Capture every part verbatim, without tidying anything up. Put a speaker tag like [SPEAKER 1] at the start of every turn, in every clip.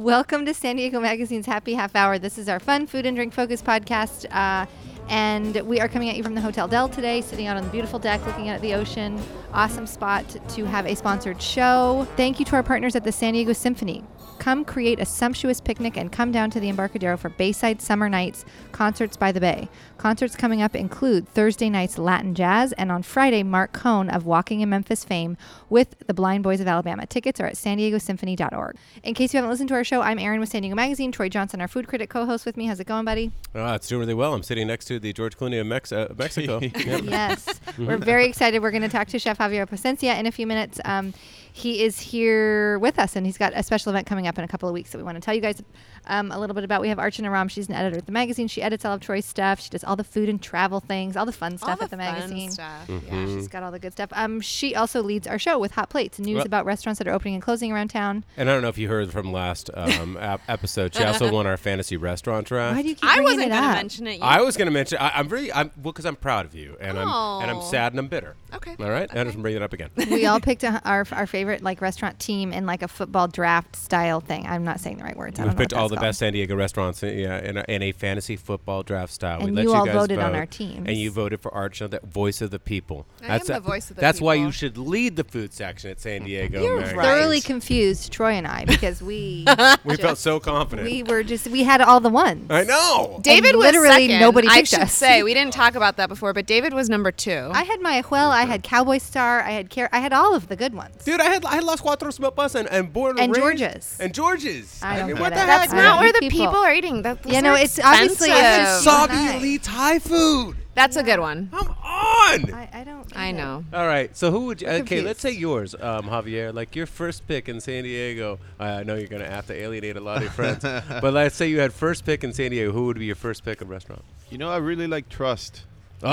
[SPEAKER 1] Welcome to San Diego Magazine's Happy Half Hour. This is our fun food and drink focused podcast. Uh, and we are coming at you from the Hotel Del today, sitting out on the beautiful deck, looking out at the ocean. Awesome spot to have a sponsored show. Thank you to our partners at the San Diego Symphony. Come create a sumptuous picnic and come down to the Embarcadero for Bayside Summer Nights, Concerts by the Bay. Concerts coming up include Thursday night's Latin Jazz, and on Friday, Mark Cohn of Walking in Memphis fame with the Blind Boys of Alabama. Tickets are at san diego symphony dot org. In case you haven't listened to our show, I'm Erin with San Diego Magazine. Troy Johnson, our food critic, co-host with me. How's it going, buddy?
[SPEAKER 2] Oh, it's doing really well. I'm sitting next to the George Clooney of Mex- uh, Mexico. Yep.
[SPEAKER 1] Yes. We're very excited. We're going to talk to Chef Javier Plasencia in a few minutes. Um, he is here with us, and he's got a special event coming up in a couple of weeks that we want to tell you guys um, a little bit about. We have Archana Ram. She's an editor at the magazine. She edits all of Troy's stuff. She does all the food and travel things, all the fun stuff
[SPEAKER 3] all the
[SPEAKER 1] at the
[SPEAKER 3] fun
[SPEAKER 1] magazine.
[SPEAKER 3] Stuff.
[SPEAKER 2] Mm-hmm.
[SPEAKER 1] Yeah, she's got all the good stuff. Um, she also leads our show with Hot Plates, news
[SPEAKER 2] well,
[SPEAKER 1] about restaurants that are opening and closing around town.
[SPEAKER 2] And I don't know if you heard from last um, ap- episode. She also won our fantasy restaurant draft.
[SPEAKER 1] Why do you keep
[SPEAKER 3] I
[SPEAKER 1] bringing
[SPEAKER 3] wasn't
[SPEAKER 1] it
[SPEAKER 3] going to
[SPEAKER 1] up?
[SPEAKER 3] mention it. You
[SPEAKER 2] I was going to mention. I, I'm really. I'm well because I'm proud of you, and
[SPEAKER 3] Oh.
[SPEAKER 2] I'm and I'm sad and I'm bitter.
[SPEAKER 3] Okay.
[SPEAKER 2] All right.
[SPEAKER 3] Okay.
[SPEAKER 2] I just bring it up again.
[SPEAKER 1] We all picked a, our our favorite like restaurant team in like a football draft style thing. I'm not saying the right words. I
[SPEAKER 2] We've
[SPEAKER 1] don't know
[SPEAKER 2] picked
[SPEAKER 1] what
[SPEAKER 2] all
[SPEAKER 1] that's
[SPEAKER 2] the
[SPEAKER 1] called.
[SPEAKER 2] best San Diego restaurants, uh, yeah, in a, in a fantasy football draft style.
[SPEAKER 1] And
[SPEAKER 2] we let
[SPEAKER 1] you
[SPEAKER 2] you
[SPEAKER 1] all
[SPEAKER 2] guys
[SPEAKER 1] voted
[SPEAKER 2] vote,
[SPEAKER 1] on our teams.
[SPEAKER 2] and you voted for Archana, the voice of the people.
[SPEAKER 3] I
[SPEAKER 2] that's
[SPEAKER 3] am
[SPEAKER 2] a-
[SPEAKER 3] the voice of the
[SPEAKER 2] That's why
[SPEAKER 3] people.
[SPEAKER 2] you should lead the food section at San Diego.
[SPEAKER 3] You're
[SPEAKER 2] Magazine.
[SPEAKER 3] right.
[SPEAKER 1] Thoroughly confused, Troy and I, because we
[SPEAKER 2] We felt so confident.
[SPEAKER 1] we were just we had all the ones.
[SPEAKER 2] I know.
[SPEAKER 3] David was
[SPEAKER 1] literally
[SPEAKER 3] second.
[SPEAKER 1] nobody
[SPEAKER 3] I
[SPEAKER 1] picked
[SPEAKER 3] should
[SPEAKER 1] us.
[SPEAKER 3] say we didn't talk about that before, but David was number two.
[SPEAKER 1] I had my well, I had Cowboy Star, I had Car- I had all of the good ones.
[SPEAKER 2] Dude, I had I had Las Cuatro Milpas and and Born
[SPEAKER 1] And
[SPEAKER 2] Raised-
[SPEAKER 1] George's.
[SPEAKER 2] and George's.
[SPEAKER 1] I don't
[SPEAKER 2] mean,
[SPEAKER 1] get
[SPEAKER 2] what
[SPEAKER 1] it.
[SPEAKER 2] the heck?
[SPEAKER 3] That's
[SPEAKER 1] I
[SPEAKER 3] not
[SPEAKER 1] don't
[SPEAKER 3] where
[SPEAKER 1] eat
[SPEAKER 3] the
[SPEAKER 1] people.
[SPEAKER 3] people are eating. That, those
[SPEAKER 1] You know,
[SPEAKER 3] are
[SPEAKER 1] it's obviously
[SPEAKER 3] expensive.
[SPEAKER 1] it's
[SPEAKER 2] Soggy
[SPEAKER 1] nice.
[SPEAKER 2] elite Thai food.
[SPEAKER 3] That's a good one.
[SPEAKER 2] Come on.
[SPEAKER 1] I, I don't.
[SPEAKER 3] I
[SPEAKER 1] get it.
[SPEAKER 3] know.
[SPEAKER 2] All right. So who would you?
[SPEAKER 1] I'm
[SPEAKER 2] Okay,
[SPEAKER 1] confused.
[SPEAKER 2] let's say yours, um, Javier. Like your first pick in San Diego. Uh, I know you're gonna have to alienate a lot of your friends, but let's say you had first pick in San Diego. Who would be your first pick of restaurant?
[SPEAKER 4] You know, I really like Trust.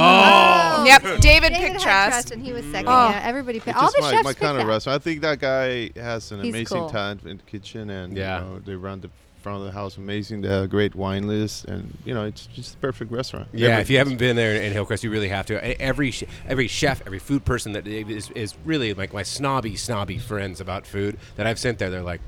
[SPEAKER 2] Oh.
[SPEAKER 3] Yep. David
[SPEAKER 1] David
[SPEAKER 3] picked
[SPEAKER 1] had
[SPEAKER 3] Trust.
[SPEAKER 1] and he was second.
[SPEAKER 3] Oh.
[SPEAKER 1] Yeah, everybody picked.
[SPEAKER 4] It's
[SPEAKER 1] All
[SPEAKER 4] just
[SPEAKER 1] the
[SPEAKER 4] my,
[SPEAKER 1] chefs
[SPEAKER 4] my
[SPEAKER 1] picked
[SPEAKER 4] kind of
[SPEAKER 1] that.
[SPEAKER 4] restaurant. I think that guy has an
[SPEAKER 1] He's
[SPEAKER 4] amazing
[SPEAKER 1] cool.
[SPEAKER 4] talent in the kitchen, and
[SPEAKER 2] Yeah.
[SPEAKER 4] you know, they run the front of the house amazing. They have a great wine list, and you know, it's just the perfect restaurant.
[SPEAKER 2] Yeah, if
[SPEAKER 4] Everything.
[SPEAKER 2] you haven't been there in Hillcrest, you really have to. E- Every sh- every chef, every food person that is, is really like my snobby, snobby friends about food that I've sent there, they're like,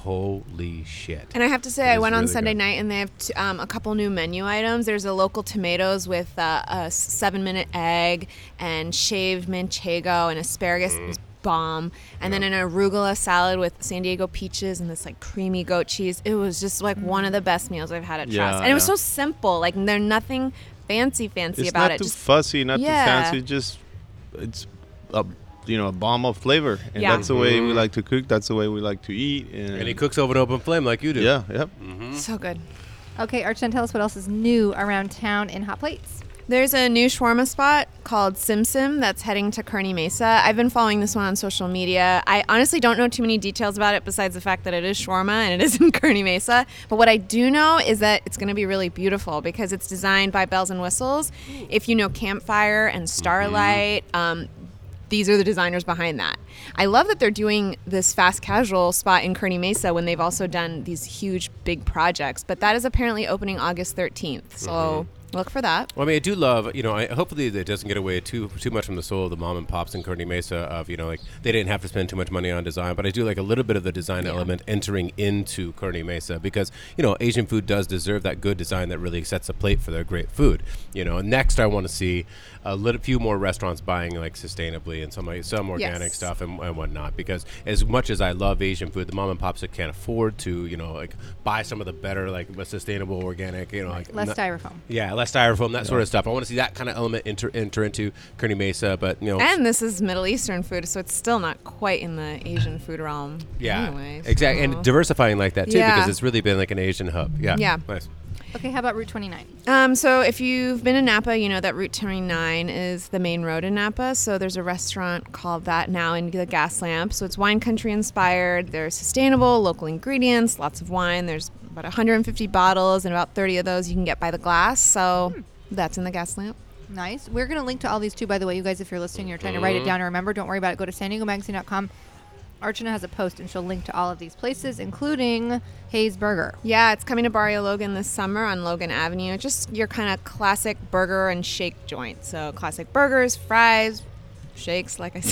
[SPEAKER 2] holy shit.
[SPEAKER 3] And I have to say,
[SPEAKER 2] It
[SPEAKER 3] I
[SPEAKER 2] is
[SPEAKER 3] went on
[SPEAKER 2] really
[SPEAKER 3] Sunday
[SPEAKER 2] good.
[SPEAKER 3] night, and they have t- um, a couple new menu items. There's a local tomatoes with uh, a seven-minute egg and shaved manchego and asparagus.
[SPEAKER 2] Mm.
[SPEAKER 3] It was bomb. And then an arugula salad with San Diego peaches and this like creamy goat cheese. It was just like one of the best meals I've had at
[SPEAKER 4] Yeah,
[SPEAKER 3] Trust. And it was
[SPEAKER 4] yeah.
[SPEAKER 3] so simple. Like there's nothing fancy, fancy
[SPEAKER 4] it's
[SPEAKER 3] about
[SPEAKER 4] not
[SPEAKER 3] it.
[SPEAKER 4] too
[SPEAKER 3] Just
[SPEAKER 4] fussy, not
[SPEAKER 3] Yeah.
[SPEAKER 4] too fancy. Just it's a you know a bomb of flavor, and
[SPEAKER 3] Yeah.
[SPEAKER 4] that's the way we
[SPEAKER 2] Mhm.
[SPEAKER 4] like to cook. That's the way we like to eat. And,
[SPEAKER 2] And he cooks over an open flame like you do.
[SPEAKER 4] Yeah, yep.
[SPEAKER 3] so good.
[SPEAKER 1] Okay, Archana, tell us what else is new around town in Hot Plates.
[SPEAKER 3] There's a new shawarma spot called Sim Sim that's heading to Kearney Mesa. I've been following this one on social media. I honestly don't know too many details about it besides the fact that it is shawarma and it is in Kearney Mesa. But what I do know is that it's going to be really beautiful because it's designed by Bells and Whistles. If you know Campfire and Starlight, um, these are the designers behind that. I love that they're doing this fast casual spot in Kearney Mesa when they've also done these huge, big projects. But that is apparently opening August thirteenth. So look for that.
[SPEAKER 2] Well, I mean, I do love, you know, I, hopefully it doesn't get away too too much from the soul of the mom and pops in Kearney Mesa of, you know, like they didn't have to spend too much money on design, but I do like a little bit of the design
[SPEAKER 3] Yeah.
[SPEAKER 2] element entering into Kearney Mesa because, you know, Asian food does deserve that good design that really sets a plate for their great food. You know, next I want to see a little few more restaurants buying like sustainably and some like some organic
[SPEAKER 3] Yes.
[SPEAKER 2] stuff and, and whatnot because as much as I love Asian food, the mom and pops that can't afford to, you know, like buy some of the better like sustainable organic, you know, like
[SPEAKER 1] Less
[SPEAKER 2] not-
[SPEAKER 1] styrofoam.
[SPEAKER 2] yeah, less styrofoam, that sort of stuff. I want to see that kind of element enter, enter into Kearney Mesa, but you know,
[SPEAKER 3] And this is Middle Eastern food, so it's still not quite in the Asian food realm.
[SPEAKER 2] yeah,
[SPEAKER 3] Anyway,
[SPEAKER 2] exactly,
[SPEAKER 3] so-
[SPEAKER 2] and diversifying like that too
[SPEAKER 3] Yeah.
[SPEAKER 2] because it's really been like an Asian hub. Yeah,
[SPEAKER 3] Yeah.
[SPEAKER 2] nice.
[SPEAKER 1] Okay, how about Route twenty-nine?
[SPEAKER 3] Um, so if you've been in Napa, you know that Route twenty-nine is the main road in Napa. So there's a restaurant called that now in the Gas Lamp. So it's wine country inspired. There's sustainable, local ingredients, lots of wine. There's about one hundred fifty bottles, and about thirty of those you can get by the glass. So that's in the Gas Lamp.
[SPEAKER 1] Nice. We're going to link to all these too, by the way. You guys, if you're listening, you're trying to write it down or remember, don't worry about it. Go to san diego magazine dot com. Archana has a post, and she'll link to all of these places, including Hayes Burger.
[SPEAKER 3] Yeah, it's coming to Barrio Logan this summer on Logan Avenue. It's just your kind of classic burger and shake joint. So classic burgers, fries, shakes, like I said.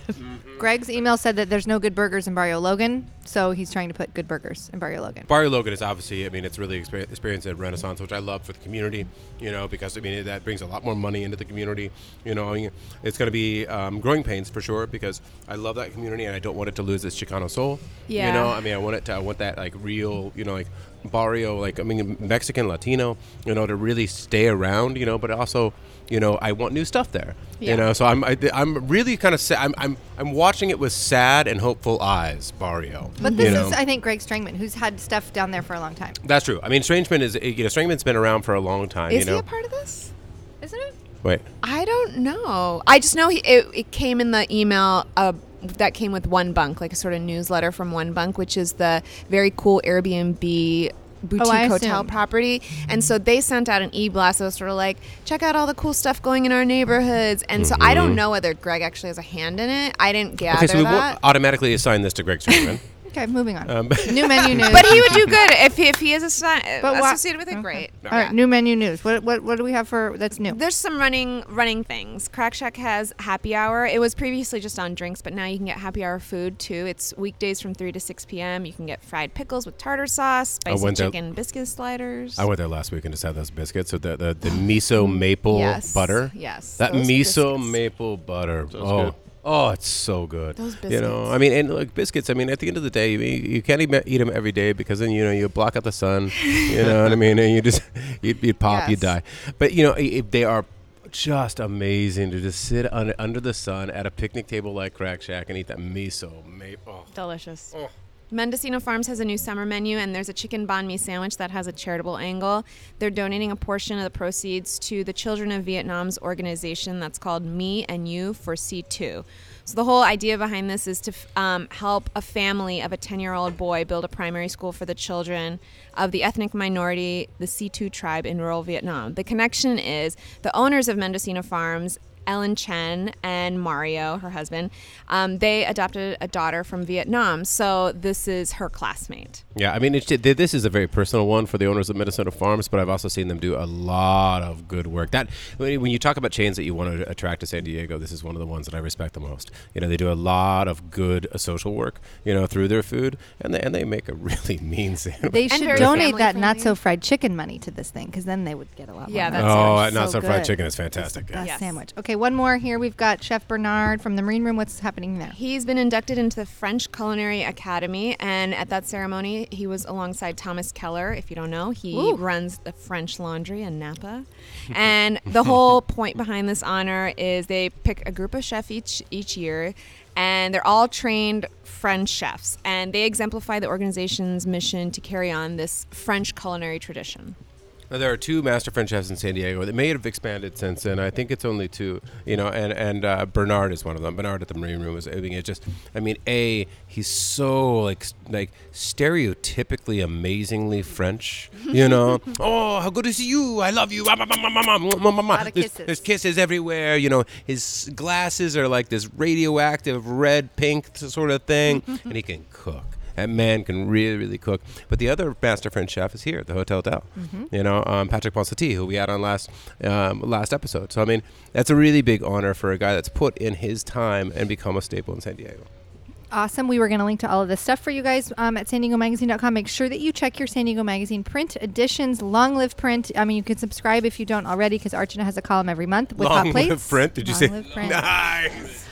[SPEAKER 1] Greg's email said that there's no good burgers in Barrio Logan, so he's trying to put good burgers in Barrio Logan.
[SPEAKER 2] Barrio Logan is obviously, I mean, it's really exper- experienced at Renaissance, which I love for the community, you know, because, I mean, that brings a lot more money into the community. You know, I mean, it's going to be um, growing pains for sure, because I love that community and I don't want it to lose its Chicano soul.
[SPEAKER 3] Yeah.
[SPEAKER 2] You know, I mean, I want it to, I want that, like, real, you know, like, barrio, like, I mean, Mexican, Latino, you know, to really stay around, you know, but also, you know, I want new stuff there,
[SPEAKER 3] Yeah.
[SPEAKER 2] you know, so I'm I, I'm really kind of sad. I'm, I'm I'm watching it with sad and hopeful eyes, Barrio.
[SPEAKER 1] But this
[SPEAKER 2] you know?
[SPEAKER 1] is, I think, Greg Strangman, who's had stuff down there for a long time.
[SPEAKER 2] That's true. I mean, Strangeman is, you know, Strangeman's been around for a long time,
[SPEAKER 3] Is
[SPEAKER 2] you know.
[SPEAKER 3] he a part of this?
[SPEAKER 1] Isn't it?
[SPEAKER 2] Wait.
[SPEAKER 3] I don't know. I just know he, it, it came in the email uh, that came with One Bunk, like a sort of newsletter from One Bunk, which is the very cool Airbnb boutique
[SPEAKER 1] Oh, I
[SPEAKER 3] hotel
[SPEAKER 1] assume.
[SPEAKER 3] property. And so they sent out an e-blast that was sort of like, check out all the cool stuff going in our neighborhoods. And so I don't know whether Greg actually has a hand in it. I didn't gather
[SPEAKER 2] Okay, so we
[SPEAKER 3] that.
[SPEAKER 2] won't automatically assign this to Greg Strangeman.
[SPEAKER 1] Okay, moving on.
[SPEAKER 2] um,
[SPEAKER 1] New menu news.
[SPEAKER 3] But he would do good if he, if he is assi-
[SPEAKER 1] But why-
[SPEAKER 3] associated with it.
[SPEAKER 1] Okay.
[SPEAKER 3] Great.
[SPEAKER 1] All right, new menu news. What what what do we have for that's new?
[SPEAKER 3] There's some running running things. Crack Shack has happy hour. It was previously just on drinks, but now you can get happy hour food too. It's weekdays from three to six p.m. You can get fried pickles with tartar sauce, spicy
[SPEAKER 2] went there-
[SPEAKER 3] chicken biscuit sliders.
[SPEAKER 2] I went there last week and just had those biscuits. So the the, the miso maple
[SPEAKER 3] Yes,
[SPEAKER 2] butter.
[SPEAKER 3] yes,
[SPEAKER 2] That
[SPEAKER 3] those
[SPEAKER 2] miso
[SPEAKER 3] biscuits.
[SPEAKER 2] maple butter.
[SPEAKER 4] Sounds
[SPEAKER 2] oh.
[SPEAKER 4] good.
[SPEAKER 2] Oh, it's so good.
[SPEAKER 3] Those
[SPEAKER 2] You know,
[SPEAKER 3] biscuits.
[SPEAKER 2] I mean, and like biscuits. I mean, at the end of the day, you, you can't eat, eat them every day because then you know you block out the sun. You know what I mean? And you just you you pop, you
[SPEAKER 3] Yes.
[SPEAKER 2] die. But you know, if they are just amazing to just sit under, under the sun at a picnic table like Crack Shack and eat that miso maple. Oh.
[SPEAKER 3] Delicious.
[SPEAKER 2] Oh.
[SPEAKER 3] Mendocino Farms has a new summer menu, and there's a chicken banh mi sandwich that has a charitable angle. They're donating a portion of the proceeds to the Children of Vietnam's organization that's called Me and You for C two. So the whole idea behind this is to um, help a family of a ten-year-old boy build a primary school for the children of the ethnic minority, the C two tribe in rural Vietnam. The connection is the owners of Mendocino Farms, Ellen Chen and Mario, her husband, um, they adopted a daughter from Vietnam. So this is her classmate.
[SPEAKER 2] Yeah, I mean, it's, this is a very personal one for the owners of Minnesota Farms, but I've also seen them do a lot of good work. That when you talk about chains that you want to attract to San Diego, this is one of the ones that I respect the most. You know, they do a lot of good uh, social work, you know, through their food, and they and they make a really mean sandwich.
[SPEAKER 1] They
[SPEAKER 3] And
[SPEAKER 1] should
[SPEAKER 3] very
[SPEAKER 1] donate that
[SPEAKER 3] family-friendly.
[SPEAKER 1] not so fried chicken money to this thing because then they would get a lot
[SPEAKER 3] Yeah,
[SPEAKER 1] more.
[SPEAKER 3] that's
[SPEAKER 1] money.
[SPEAKER 2] oh,
[SPEAKER 3] so
[SPEAKER 2] not so fried
[SPEAKER 1] good.
[SPEAKER 2] chicken is fantastic.
[SPEAKER 1] Best
[SPEAKER 3] Yes.
[SPEAKER 1] sandwich. Okay, one more here. We've got Chef Bernard from the Marine Room. What's happening there?
[SPEAKER 3] He's been inducted into the French Culinary Academy, and at that ceremony, he was alongside Thomas Keller. If you don't know, he
[SPEAKER 1] Ooh.
[SPEAKER 3] runs the French Laundry in Napa. And the whole point behind this honor is they pick a group of chefs each each year, and they're all trained French chefs, and they exemplify the organization's mission to carry on this French culinary tradition.
[SPEAKER 2] Now, there are two master French chefs in San Diego. They may have expanded since then. I think it's only two, you know, and, and uh, Bernard is one of them. Bernard at the Marine Room is, I mean, it's just, I mean, A, he's so, like, s- like stereotypically amazingly French, you know? Oh, how good to see you. I love you.
[SPEAKER 1] Lot of
[SPEAKER 2] There's,
[SPEAKER 1] kisses.
[SPEAKER 2] there's kisses everywhere, you know. His glasses are like this radioactive red, pink sort of thing, and he can cook. That man can really, really cook. But the other master French chef is here at the Hotel Del. You know, um, Patrick Ponsati, who we had on last um, last episode. So, I mean, that's a really big honor for a guy that's put in his time and become a staple in San Diego.
[SPEAKER 1] Awesome. We were going to link to all of this stuff for you guys um, at san diego magazine dot com. Make sure that you check your San Diego Magazine print editions. Long live print. I mean, you can subscribe if you don't already because Archana has a column every month with
[SPEAKER 2] Long
[SPEAKER 1] hot plates.
[SPEAKER 2] live print, did you
[SPEAKER 1] Long
[SPEAKER 2] say?
[SPEAKER 1] live print.
[SPEAKER 2] Nice.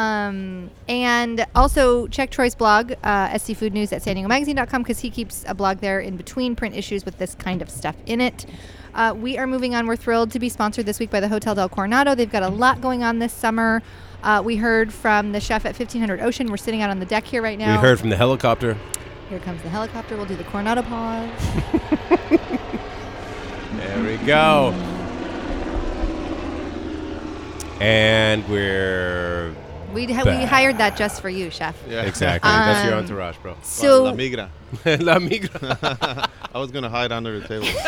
[SPEAKER 1] Um, and also check Troy's blog, uh, S C Food News at san diego magazine dot com because he keeps a blog there in between print issues with this kind of stuff in it. Uh, we are moving on. We're thrilled to be sponsored this week by the Hotel Del Coronado. They've got a lot going on this summer. Uh, we heard from the chef at fifteen hundred Ocean. We're sitting out on the deck here right now.
[SPEAKER 2] We heard from the helicopter.
[SPEAKER 1] Here comes the helicopter. We'll do the Coronado pause.
[SPEAKER 2] There we go. And we're
[SPEAKER 1] We, ha- we
[SPEAKER 2] Back.
[SPEAKER 1] hired that just for you, chef.
[SPEAKER 4] Yeah.
[SPEAKER 2] exactly. That's your
[SPEAKER 1] Um,
[SPEAKER 2] entourage, bro.
[SPEAKER 1] So
[SPEAKER 4] La migra.
[SPEAKER 2] La migra.
[SPEAKER 4] I was gonna hide under the table.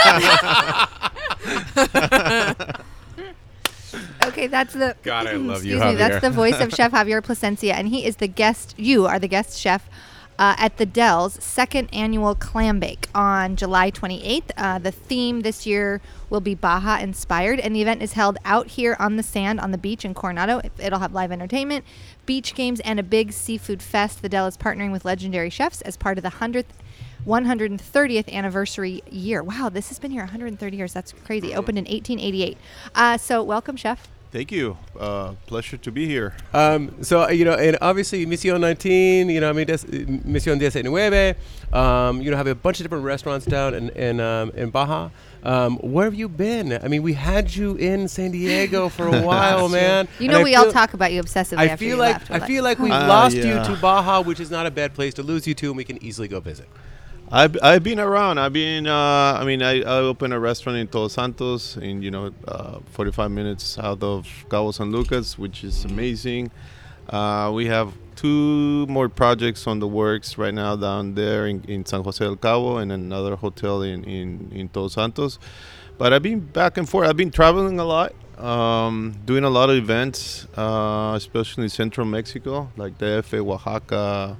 [SPEAKER 1] Okay, that's the.
[SPEAKER 2] God, I love you,
[SPEAKER 1] Excuse me, that's
[SPEAKER 2] Javier.
[SPEAKER 1] the voice of Chef Javier Plasencia, and he is the guest. You are the guest chef uh, at the Dells second annual Clam Bake on July twenty-eighth. Uh, the theme this year will be Baja inspired, and the event is held out here on the sand on the beach in Coronado. It'll have live entertainment, beach games, and a big seafood fest. The Dell is partnering with legendary chefs as part of the one hundredth one hundred thirtieth anniversary year. Wow, this has been here one hundred thirty years. That's crazy. Opened in eighteen eighty-eight. Uh, so welcome, Chef.
[SPEAKER 4] Thank you. Uh, pleasure to be here.
[SPEAKER 2] Um, so, uh, you know, and obviously Mission nineteen, you know, I mean, des, Mission diecinueve, um, you know, have a bunch of different restaurants down in, in, um, in Baja. Um, where have you been? I mean, we had you in San Diego for a while, man.
[SPEAKER 1] You know,
[SPEAKER 2] and
[SPEAKER 1] we all talk about you obsessively
[SPEAKER 2] I
[SPEAKER 1] after
[SPEAKER 2] feel
[SPEAKER 1] you
[SPEAKER 2] like
[SPEAKER 1] left.
[SPEAKER 2] I
[SPEAKER 1] We're
[SPEAKER 2] feel
[SPEAKER 1] like,
[SPEAKER 2] like we've
[SPEAKER 4] Uh,
[SPEAKER 2] lost
[SPEAKER 4] yeah.
[SPEAKER 2] you to Baja, which is not a bad place to lose you to, and we can easily go visit.
[SPEAKER 4] I've, I've been around. I've been, uh, I mean, I, I opened a restaurant in Todos Santos in, you know, uh, forty-five minutes south of Cabo San Lucas, which is amazing. Uh, we have two more projects on the works right now down there in, in San Jose del Cabo and another hotel in, in, in Todos Santos. But I've been back and forth. I've been traveling a lot, um, doing a lot of events, uh, especially in central Mexico, like D F, Oaxaca,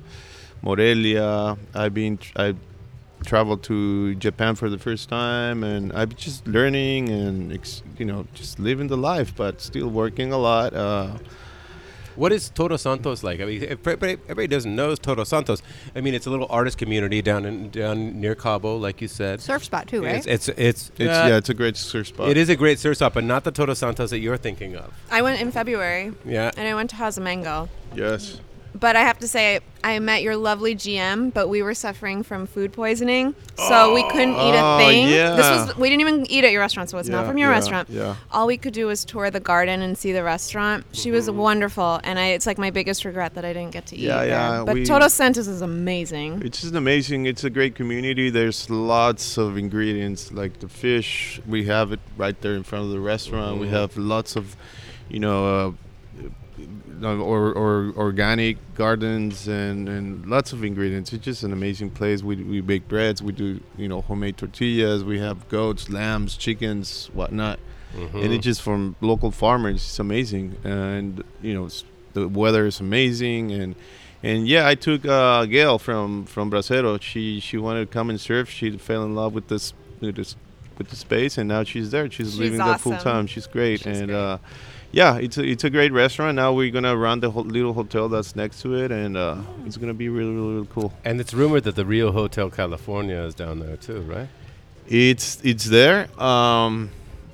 [SPEAKER 4] Morelia. I've been, I traveled to Japan for the first time, and I'm just learning and, ex- you know, just living the life, but still working a lot. Uh,
[SPEAKER 2] What is Todos Santos like? I mean, if everybody, everybody doesn't know Todos Santos. I mean, it's a little artist community down in down near Cabo, like you said.
[SPEAKER 1] surf spot too, right?
[SPEAKER 2] It's it's it's,
[SPEAKER 4] it's
[SPEAKER 2] uh,
[SPEAKER 4] yeah, it's a great surf spot.
[SPEAKER 2] it is a great surf spot, but not the Todos Santos that you're thinking of.
[SPEAKER 3] I went in February,
[SPEAKER 2] Yeah.
[SPEAKER 3] and I went to Hazamengo.
[SPEAKER 4] Yes.
[SPEAKER 3] But I have to say, I met your lovely G M, but we were suffering from food poisoning, so we couldn't eat a
[SPEAKER 4] Oh,
[SPEAKER 3] thing.
[SPEAKER 4] yeah.
[SPEAKER 3] This was we didn't even eat at your restaurant, so it's not
[SPEAKER 4] Yeah,
[SPEAKER 3] from your
[SPEAKER 4] yeah,
[SPEAKER 3] restaurant.
[SPEAKER 4] yeah.
[SPEAKER 3] All we could do was tour the garden and see the restaurant. She was wonderful, and I, it's like my biggest regret that I didn't get to eat
[SPEAKER 4] Yeah,
[SPEAKER 3] there.
[SPEAKER 4] yeah,
[SPEAKER 3] But
[SPEAKER 4] we-
[SPEAKER 3] Todos Santos is amazing.
[SPEAKER 4] It's just amazing. It's a great community. There's lots of ingredients, like the fish. We have it right there in front of the restaurant. We have lots of, you know, uh, or, or organic gardens and, and lots of ingredients. It's just an amazing place. We we bake breads. We do, you know, homemade tortillas. We have goats, lambs, chickens, whatnot. And it's just from local farmers. It's amazing. And, you know, s- the weather is amazing. And And yeah, I took uh, Gail from from Bracero. She she wanted to come and surf. She fell in love with this with this with the space, and now she's there. She's,
[SPEAKER 3] She's
[SPEAKER 4] living there
[SPEAKER 3] awesome.
[SPEAKER 4] full time. She's great.
[SPEAKER 3] She's
[SPEAKER 4] and
[SPEAKER 3] great.
[SPEAKER 4] Uh, yeah, it's a, it's a great restaurant. Now we're gonna run the ho- little hotel that's next to it, and uh, it's gonna be really, really really cool.
[SPEAKER 2] And it's rumored that the Rio Hotel California is down there too, right?
[SPEAKER 4] It's it's there. Um,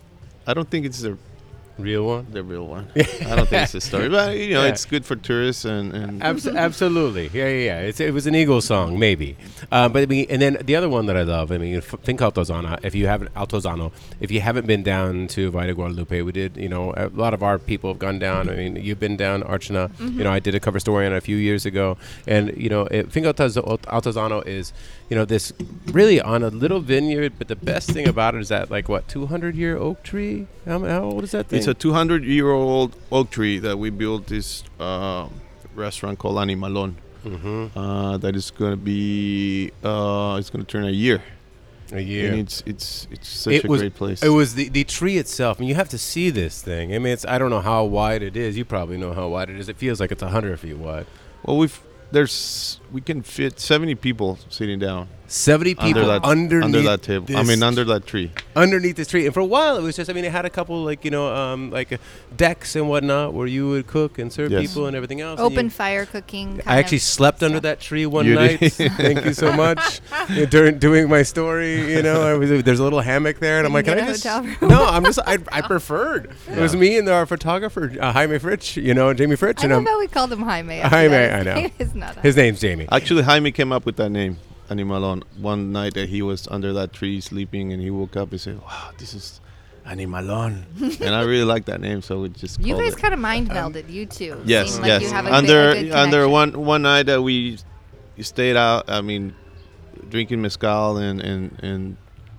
[SPEAKER 4] I don't think it's the
[SPEAKER 2] Real one.
[SPEAKER 4] the real one. I don't think it's the story, but you know,
[SPEAKER 2] Yeah.
[SPEAKER 4] it's good for tourists and and
[SPEAKER 2] Abs- absolutely, yeah, yeah, yeah. It's, it was an Eagles song, maybe. Uh, but I mean, and then the other one that I love. I mean, f- think Altozano. If you haven't Altozano, if you haven't been down to Valle de Guadalupe, we did. You know, a lot of our people have gone down. I mean, you've been down, Archana. You know, I did a cover story on it a few years ago, and you know, it, Finca Altoz- Altozano is, you know, this really on a little vineyard. But the best thing about it is that, like, what, two hundred year oak tree? How, how old is that thing?
[SPEAKER 4] It's a two hundred year old oak tree that we built this uh, restaurant called Animalon.
[SPEAKER 2] Mhm.
[SPEAKER 4] Uh, that is going to be, uh, it's going to turn a year.
[SPEAKER 2] a year.
[SPEAKER 4] And it's it's it's such
[SPEAKER 2] It
[SPEAKER 4] a
[SPEAKER 2] was-
[SPEAKER 4] great place.
[SPEAKER 2] It was the, the tree itself. I mean, you have to see this thing. I mean, it's I don't know how wide it is. You probably know how wide it is. It feels like it's one hundred feet wide.
[SPEAKER 4] well, we've there's we can fit seventy people sitting down
[SPEAKER 2] seventy people
[SPEAKER 4] under that
[SPEAKER 2] underneath
[SPEAKER 4] under that table. I
[SPEAKER 2] this
[SPEAKER 4] mean, under that tree.
[SPEAKER 2] underneath this tree. And for a while, it was just, I mean, it had a couple, like, you know, um, like uh, decks and whatnot where you would cook and serve
[SPEAKER 4] Yes.
[SPEAKER 2] people and everything else. and
[SPEAKER 1] Open
[SPEAKER 2] you-
[SPEAKER 1] fire cooking.
[SPEAKER 2] I
[SPEAKER 1] kind
[SPEAKER 2] actually
[SPEAKER 1] of
[SPEAKER 2] slept under
[SPEAKER 1] stuff.
[SPEAKER 2] that tree one
[SPEAKER 4] You
[SPEAKER 2] night.
[SPEAKER 4] did?
[SPEAKER 2] Thank you so much. Yeah, during doing my story, you know, I was there's a little hammock there, and I'm
[SPEAKER 1] You
[SPEAKER 2] like,
[SPEAKER 1] can
[SPEAKER 2] can I
[SPEAKER 1] get
[SPEAKER 2] just?
[SPEAKER 1] a hotel room.
[SPEAKER 2] No, I'm just. I, I preferred. It was me and our photographer, uh, Jaime Fritsch, you know, Jamie Fritsch,
[SPEAKER 1] I
[SPEAKER 2] and
[SPEAKER 1] love
[SPEAKER 2] um,
[SPEAKER 1] how we called him Jaime.
[SPEAKER 2] Jaime,
[SPEAKER 1] His
[SPEAKER 2] I know.
[SPEAKER 1] name is not
[SPEAKER 2] his name's Jamie.
[SPEAKER 4] Actually, Jaime came up with that name, Animalon. One night that he was under that tree sleeping, and he woke up and said, "Wow, this is Animalon," and I really like that name, so we just
[SPEAKER 1] You
[SPEAKER 4] called
[SPEAKER 1] guys
[SPEAKER 4] it.
[SPEAKER 1] kind of mind melded, you two.
[SPEAKER 4] Yes,
[SPEAKER 1] Seem like
[SPEAKER 4] yes.
[SPEAKER 1] You have a
[SPEAKER 4] under
[SPEAKER 1] good, a good
[SPEAKER 4] under
[SPEAKER 1] connection.
[SPEAKER 4] one one night that we stayed out. I mean, drinking mezcal and and and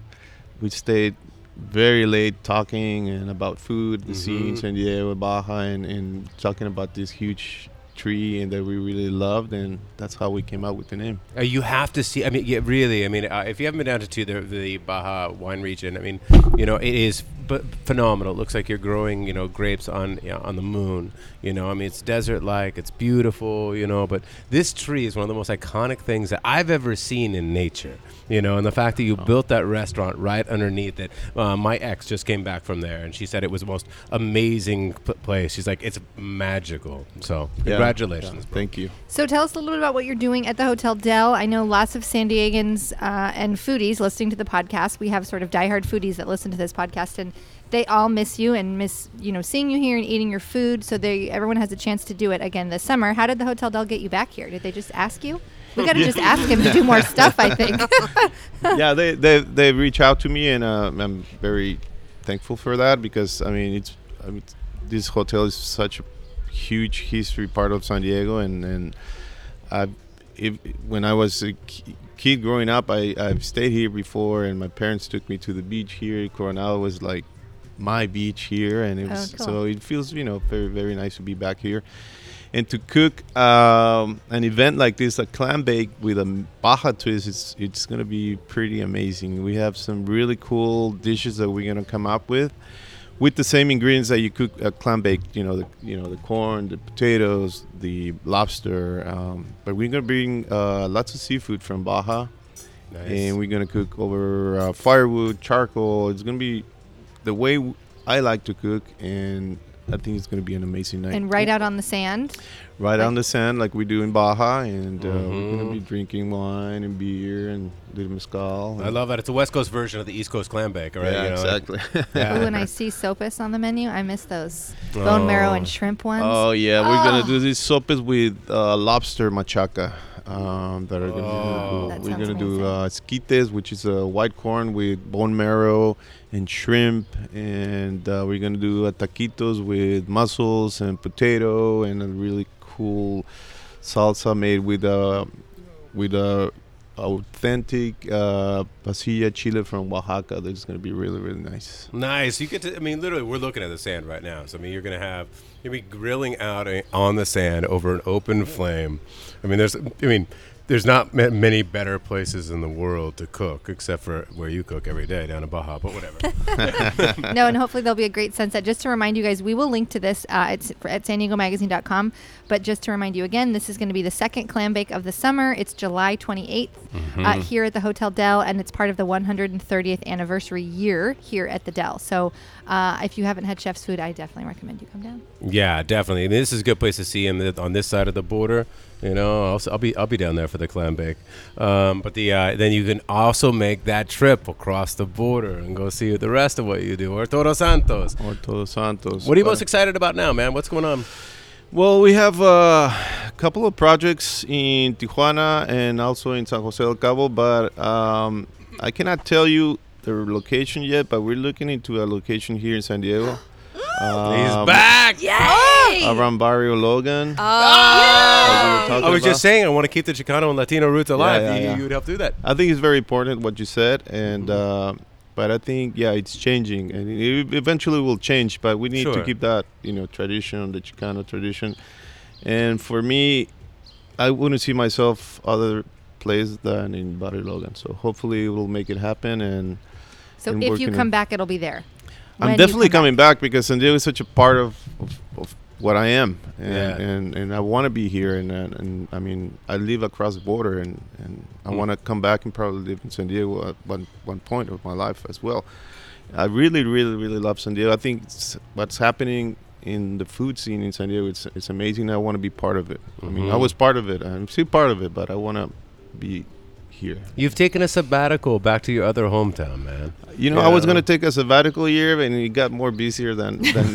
[SPEAKER 4] we stayed very late talking and about food, the sea in
[SPEAKER 2] Mhm.
[SPEAKER 4] San Diego, Baja, and, and talking about this huge tree and that we really loved, and that's how we came up with the name.
[SPEAKER 2] Uh, you have to see. I mean, yeah, really. I mean, uh, if you haven't been down to the the Baja wine region, I mean, you know, it is but phenomenal. It looks like you're growing, you know, grapes on you know, on the moon. You know, I mean, it's desert-like, it's beautiful, you know, but this tree is one of the most iconic things that I've ever seen in nature, you know, and the fact that you oh. built that restaurant right underneath it. Uh, my ex just came back from there, and she said it was the most amazing p- place. She's like, it's magical. So,
[SPEAKER 4] yeah.
[SPEAKER 2] congratulations.
[SPEAKER 4] Yeah. Thank you.
[SPEAKER 1] So tell us a little bit about what you're doing at the Hotel Del. I know lots of San Diegans uh, and foodies listening to the podcast. We have sort of diehard foodies that listen to this podcast, and they all miss you and miss, you know, seeing you here and eating your food. So they everyone has a chance to do it again this summer. How did the Hotel Del get you back here? Did they just ask you? We got to just ask him to do more stuff, I think.
[SPEAKER 4] yeah, they, they they reach out to me, and uh, I'm very thankful for that, because I mean it's I mean this hotel is such a huge history part of San Diego, and and I if when I was a kid growing up, I I've stayed here before, and my parents took me to the beach here. Coronado was like my beach here, and it was, oh, cool. so it feels, you know, very very nice to be back here. And to cook um, an event like this, a clam bake with a Baja twist, it's it's gonna be pretty amazing. We have some really cool dishes that we're gonna come up with, with the same ingredients that you cook a clam bake. You know, the you know the corn, the potatoes, the lobster. Um, but we're gonna bring uh, lots of seafood from Baja, nice. And we're gonna cook over uh, firewood, charcoal. It's gonna be the way w- I like to cook, and I think it's going to be an amazing night.
[SPEAKER 1] And right out on the sand?
[SPEAKER 4] Right like on the sand, like we do in Baja. And uh, mm-hmm. we're going to be drinking wine and beer and little mezcal.
[SPEAKER 2] I love that. It's a West Coast version of the East Coast clam bake, right?
[SPEAKER 4] Yeah,
[SPEAKER 2] you know,
[SPEAKER 4] exactly.
[SPEAKER 2] yeah.
[SPEAKER 1] Ooh, and I see sopes on the menu. I miss those oh. bone marrow and shrimp ones.
[SPEAKER 4] Oh, yeah.
[SPEAKER 1] Oh.
[SPEAKER 4] We're going to do these sopes with uh, lobster machaca. Um, that are
[SPEAKER 2] oh.
[SPEAKER 4] gonna
[SPEAKER 1] that
[SPEAKER 4] we're going to
[SPEAKER 1] amazing.
[SPEAKER 4] do uh, esquites, which is a uh, white corn with bone marrow and shrimp. And uh, we're going to do uh, taquitos with mussels and potato, and a really cool salsa made with a, with a authentic uh, pasilla chile from Oaxaca. That's going to be really, really nice.
[SPEAKER 2] Nice. You get to, I mean, literally, we're looking at the sand right now. So, I mean, you're going to have, you'll be grilling out a, on the sand over an open flame. I mean, there's, I mean, there's not ma- many better places in the world to cook, except for where you cook every day down in Baja, but whatever.
[SPEAKER 1] No, and hopefully there'll be a great sunset. Just to remind you guys, we will link to this uh, it's at san diego magazine dot com. But just to remind you again, this is going to be the second clam bake of the summer. It's July twenty-eighth mm-hmm. uh, here at the Hotel Del, and it's part of the one hundred thirtieth anniversary year here at the Del. So uh, if you haven't had Chef's Food, I definitely recommend you come down.
[SPEAKER 2] Yeah, definitely. I mean, this is a good place to see him on this side of the border. You know, I'll, I'll be I'll be down there for the clam bake. Um, but the uh, then you can also make that trip across the border and go see the rest of what you do, or Todos Santos.
[SPEAKER 4] Or Todos Santos.
[SPEAKER 2] What are you most excited about now, man? What's going on?
[SPEAKER 4] Well, we have uh, a couple of projects in Tijuana and also in San Jose del Cabo, but um, I cannot tell you the location yet, but we're looking into a location here in San Diego. Um,
[SPEAKER 2] He's back!
[SPEAKER 1] Yay!
[SPEAKER 4] Around Barrio Logan.
[SPEAKER 1] Oh!
[SPEAKER 2] I was about. just saying, I want to keep the Chicano and Latino roots alive.
[SPEAKER 4] Yeah, yeah,
[SPEAKER 2] you,
[SPEAKER 4] yeah.
[SPEAKER 2] you would help do that.
[SPEAKER 4] I think it's very important what you said, and mm-hmm. uh, but I think yeah, it's changing, and it eventually will change. But we need
[SPEAKER 2] sure.
[SPEAKER 4] to keep that, you know, tradition, the Chicano tradition. And for me, I wouldn't see myself other place than in Barrio Logan. So hopefully we'll make it happen. And
[SPEAKER 1] so
[SPEAKER 4] and
[SPEAKER 1] if you come back, it'll be there.
[SPEAKER 4] I'm definitely coming back. back because San Diego is such a part of, of, of what I am, and
[SPEAKER 2] yeah.
[SPEAKER 4] and, and I want to be here, and, and and I mean I live across the border, and, and I
[SPEAKER 2] mm.
[SPEAKER 4] want to come back and probably live in San Diego at one one point of my life as well. I really really really love San Diego. I think it's what's happening in the food scene in San Diego, it's it's amazing. I want to be part of it. Mm-hmm. I mean, I was part of it. I'm still part of it, but I want to be here.
[SPEAKER 2] You've taken a sabbatical back to your other hometown, man.
[SPEAKER 4] You know, yeah. I was going to take a sabbatical year, and it got more busier than... than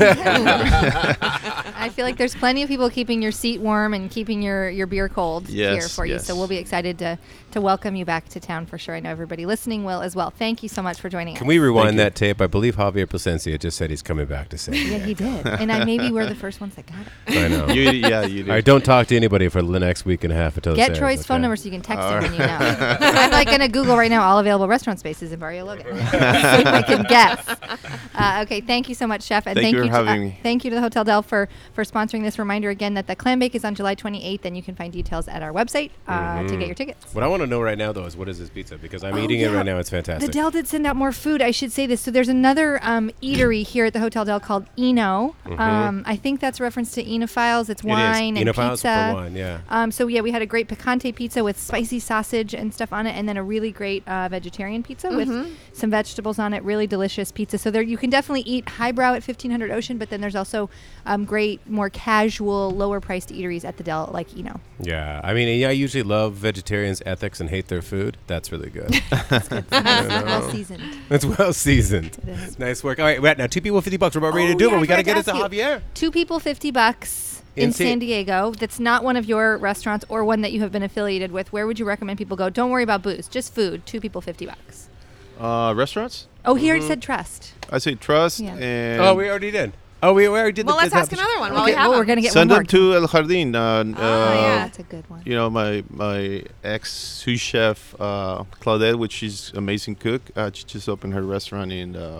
[SPEAKER 1] I feel like there's plenty of people keeping your seat warm and keeping your, your beer cold
[SPEAKER 4] yes,
[SPEAKER 1] here for
[SPEAKER 4] yes.
[SPEAKER 1] you. So we'll be excited to, to welcome you back to town for sure. I know everybody listening will as well. Thank you so much for joining
[SPEAKER 2] Can
[SPEAKER 1] us.
[SPEAKER 2] we rewind that tape? I believe Javier Placencia just said he's coming back to San Diego.
[SPEAKER 1] Yeah, he did. And I maybe we're the first ones that got it.
[SPEAKER 2] I know.
[SPEAKER 4] you, yeah, you did.
[SPEAKER 2] All right, don't talk to anybody for the next week and a half until
[SPEAKER 1] Get
[SPEAKER 2] Sarah's,
[SPEAKER 1] Troy's
[SPEAKER 2] okay?
[SPEAKER 1] phone number so you can text
[SPEAKER 4] All
[SPEAKER 1] him
[SPEAKER 4] right.
[SPEAKER 1] when you know. I'm like going to Google right now all available restaurant spaces in Barrio Logan. See if I can guess. Uh, okay, thank you so much, Chef. And
[SPEAKER 4] Thank
[SPEAKER 1] thank,
[SPEAKER 4] you for
[SPEAKER 1] to,
[SPEAKER 4] having
[SPEAKER 1] uh,
[SPEAKER 4] me.
[SPEAKER 1] Thank you to the Hotel Del for, for sponsoring this. Reminder again that the clam bake is on July twenty-eighth, and you can find details at our website uh, to get your tickets.
[SPEAKER 2] What I want to know right now, though, is what is this pizza? Because I'm
[SPEAKER 1] Oh,
[SPEAKER 2] eating
[SPEAKER 1] yeah.
[SPEAKER 2] it right now. It's
[SPEAKER 1] The
[SPEAKER 2] fantastic.
[SPEAKER 1] Del did send out more food. I should say this. So there's another um, eatery here at the Hotel Del called Eno. Um, I think that's a reference to Enophiles. It's
[SPEAKER 2] It is.
[SPEAKER 1] wine and
[SPEAKER 2] Enophiles
[SPEAKER 1] pizza.
[SPEAKER 2] for wine, yeah.
[SPEAKER 1] Um, so yeah, we had a great picante pizza with spicy sausage and stuff on it, and then a really great uh, vegetarian pizza with some vegetables on it. Really delicious pizza. So there, you can definitely eat highbrow at fifteen hundred Ocean, but then there's also um, great, more casual, lower priced eateries at the Del, like Eno.
[SPEAKER 2] Yeah, I mean, I usually love vegetarians' ethics and hate their food. That's really good.
[SPEAKER 1] It's good. Well seasoned.
[SPEAKER 2] It's well seasoned.
[SPEAKER 1] It is.
[SPEAKER 2] Nice work. All right, right now two people fifty bucks. We're about ready
[SPEAKER 1] Oh,
[SPEAKER 2] to do it,
[SPEAKER 1] yeah,
[SPEAKER 2] but we
[SPEAKER 1] I
[SPEAKER 2] got to
[SPEAKER 1] forgot
[SPEAKER 2] get
[SPEAKER 1] to
[SPEAKER 2] it to
[SPEAKER 1] ask you.
[SPEAKER 2] Javier.
[SPEAKER 1] Two people, fifty bucks in,
[SPEAKER 2] In Sa-
[SPEAKER 1] San Diego. That's not one of your restaurants or one that you have been affiliated with. Where would you recommend people go? Don't worry about booze, just food. Two people, fifty bucks.
[SPEAKER 4] Uh, restaurants?
[SPEAKER 1] Oh, he already said trust.
[SPEAKER 4] I say trust
[SPEAKER 1] Yeah.
[SPEAKER 4] and
[SPEAKER 2] Oh, we already did. Oh, we, we already did
[SPEAKER 3] Well,
[SPEAKER 2] the
[SPEAKER 3] let's ask
[SPEAKER 2] the-
[SPEAKER 3] another one while
[SPEAKER 1] Okay,
[SPEAKER 3] we have
[SPEAKER 1] well, we're
[SPEAKER 3] them.
[SPEAKER 1] gonna get
[SPEAKER 4] send
[SPEAKER 1] one more.
[SPEAKER 4] them to El Jardín. Uh,
[SPEAKER 3] Oh,
[SPEAKER 4] uh,
[SPEAKER 3] yeah.
[SPEAKER 1] That's a good one.
[SPEAKER 4] You know, my my ex sous chef uh, Claudette, which is amazing cook. Uh, she just opened her restaurant in uh,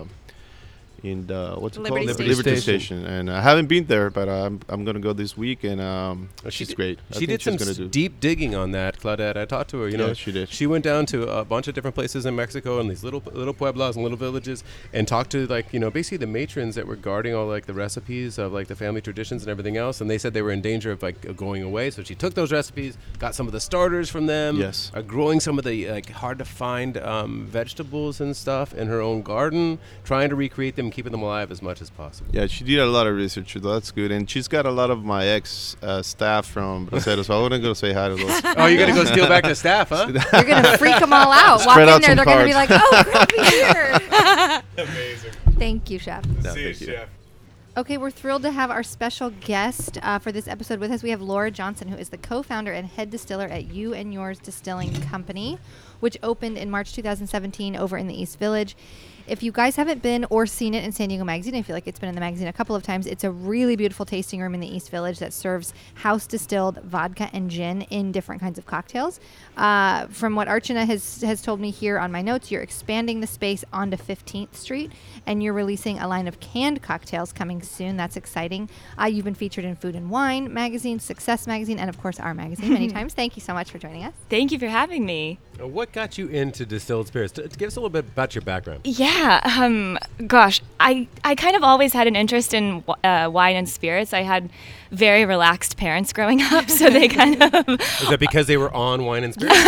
[SPEAKER 4] in the, what's it
[SPEAKER 3] Liberty
[SPEAKER 4] called?
[SPEAKER 3] Station.
[SPEAKER 4] Liberty
[SPEAKER 2] Station.
[SPEAKER 4] Station. And I haven't been there, but I'm I'm gonna go this week, and um,
[SPEAKER 2] Oh, she
[SPEAKER 4] she's
[SPEAKER 2] did-
[SPEAKER 4] great. I
[SPEAKER 2] She
[SPEAKER 4] think
[SPEAKER 2] did
[SPEAKER 4] she's
[SPEAKER 2] some
[SPEAKER 4] gonna
[SPEAKER 2] s-
[SPEAKER 4] do.
[SPEAKER 2] deep digging on that, Claudette. I talked to her. You know,
[SPEAKER 4] Yeah, she did.
[SPEAKER 2] She went down to a bunch of different places in Mexico and these little little pueblos and little villages, and talked to like you know basically the matrons that were guarding all like the recipes of like the family traditions and everything else. And they said they were in danger of like going away. So she took those recipes, got some of the starters from them.
[SPEAKER 4] Yes.
[SPEAKER 2] Are growing some of the like hard to find um, vegetables and stuff in her own garden, trying to recreate them, keeping them alive as much as possible.
[SPEAKER 4] Yeah, she did a lot of research, so that's good. And she's got a lot of my ex uh, staff from Bracero, so I want to go say hi to those.
[SPEAKER 2] Oh, you're gonna go steal back the staff, huh?
[SPEAKER 1] You're gonna freak them all out. Walk
[SPEAKER 4] Spread
[SPEAKER 1] in
[SPEAKER 4] out
[SPEAKER 1] there,
[SPEAKER 4] some
[SPEAKER 1] they're gonna be
[SPEAKER 4] cards.
[SPEAKER 1] like, "Oh, crap, he's here."
[SPEAKER 2] Amazing.
[SPEAKER 1] Thank you, Chef.
[SPEAKER 4] No, thank you.
[SPEAKER 1] Okay, we're thrilled to have our special guest uh, for this episode with us. We have Laura Johnson, who is the co-founder and head distiller at You and Yours Distilling Company, which opened in March two thousand seventeen over in the East Village. If you guys haven't been or seen it in San Diego Magazine, I feel like it's been in the magazine a couple of times. It's a really beautiful tasting room in the East Village that serves house distilled vodka and gin in different kinds of cocktails. Uh, from what Archana has has told me here on my notes, you're expanding the space onto fifteenth Street, and you're releasing a line of canned cocktails coming soon. That's exciting. Uh, you've been featured in Food and Wine magazine, Success magazine, and of course our magazine many times. Thank you so much for joining us.
[SPEAKER 5] Thank you for having me.
[SPEAKER 2] Uh, What got you into distilled spirits? T- give us a little bit about your background.
[SPEAKER 5] Yeah, um, gosh, I, I kind of always had an interest in w- uh, wine and spirits. I had very relaxed parents growing up, so they kind of,
[SPEAKER 2] Is that because they were on wine and spirits?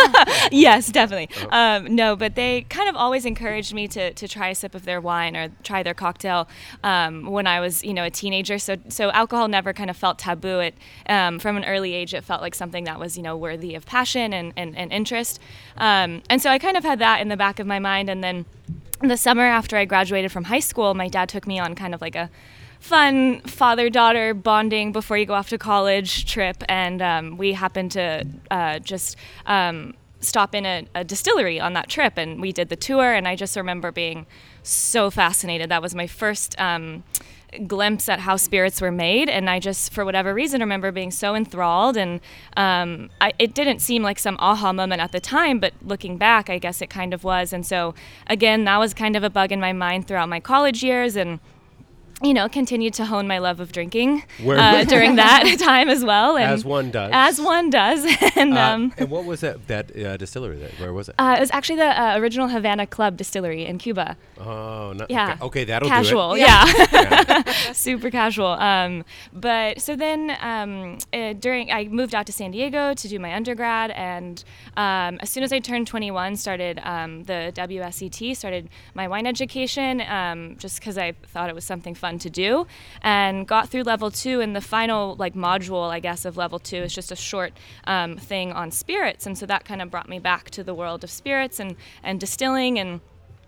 [SPEAKER 5] yes, definitely. Um, no, but they kind of always encouraged me to, to try a sip of their wine or try their cocktail um, when I was, you know, a teenager. So so alcohol never kind of felt taboo. It um, from an early age, it felt like something that was, you know, worthy of passion and, and, and interest. Um, and so I kind of had that in the back of my mind. And then the summer after I graduated from high school, my dad took me on kind of like a fun father-daughter bonding before you go off to college trip, and um, we happened to uh, just um, stop in a, a distillery on that trip, and we did the tour, and I just remember being so fascinated. That was my first um, glimpse at how spirits were made, and I just, for whatever reason, remember being so enthralled, and um, I, it didn't seem like some aha moment at the time, but looking back, I guess it kind of was. And so again, that was kind of a bug in my mind throughout my college years, and you know, continued to hone my love of drinking
[SPEAKER 2] Where-
[SPEAKER 5] uh, during that time as well. And
[SPEAKER 2] As one does.
[SPEAKER 5] As one does. and
[SPEAKER 2] Uh,
[SPEAKER 5] um,
[SPEAKER 2] and what was that that uh, distillery? That where was it?
[SPEAKER 5] uh, it was actually the uh, original Havana Club distillery in Cuba.
[SPEAKER 2] Oh, no,
[SPEAKER 5] Yeah.
[SPEAKER 2] Okay, okay, that'll
[SPEAKER 5] Casual,
[SPEAKER 2] do it.
[SPEAKER 5] yeah.
[SPEAKER 2] Yeah.
[SPEAKER 5] Super casual. Um, but so then um, uh, during, I moved out to San Diego to do my undergrad, and um, as soon as I turned twenty-one, started um, the W S E T, started my wine education, um, just because I thought it was something fun to do, and got through level two. And the final like module, I guess, of level two is just a short um, thing on spirits, and so that kind of brought me back to the world of spirits and and distilling and.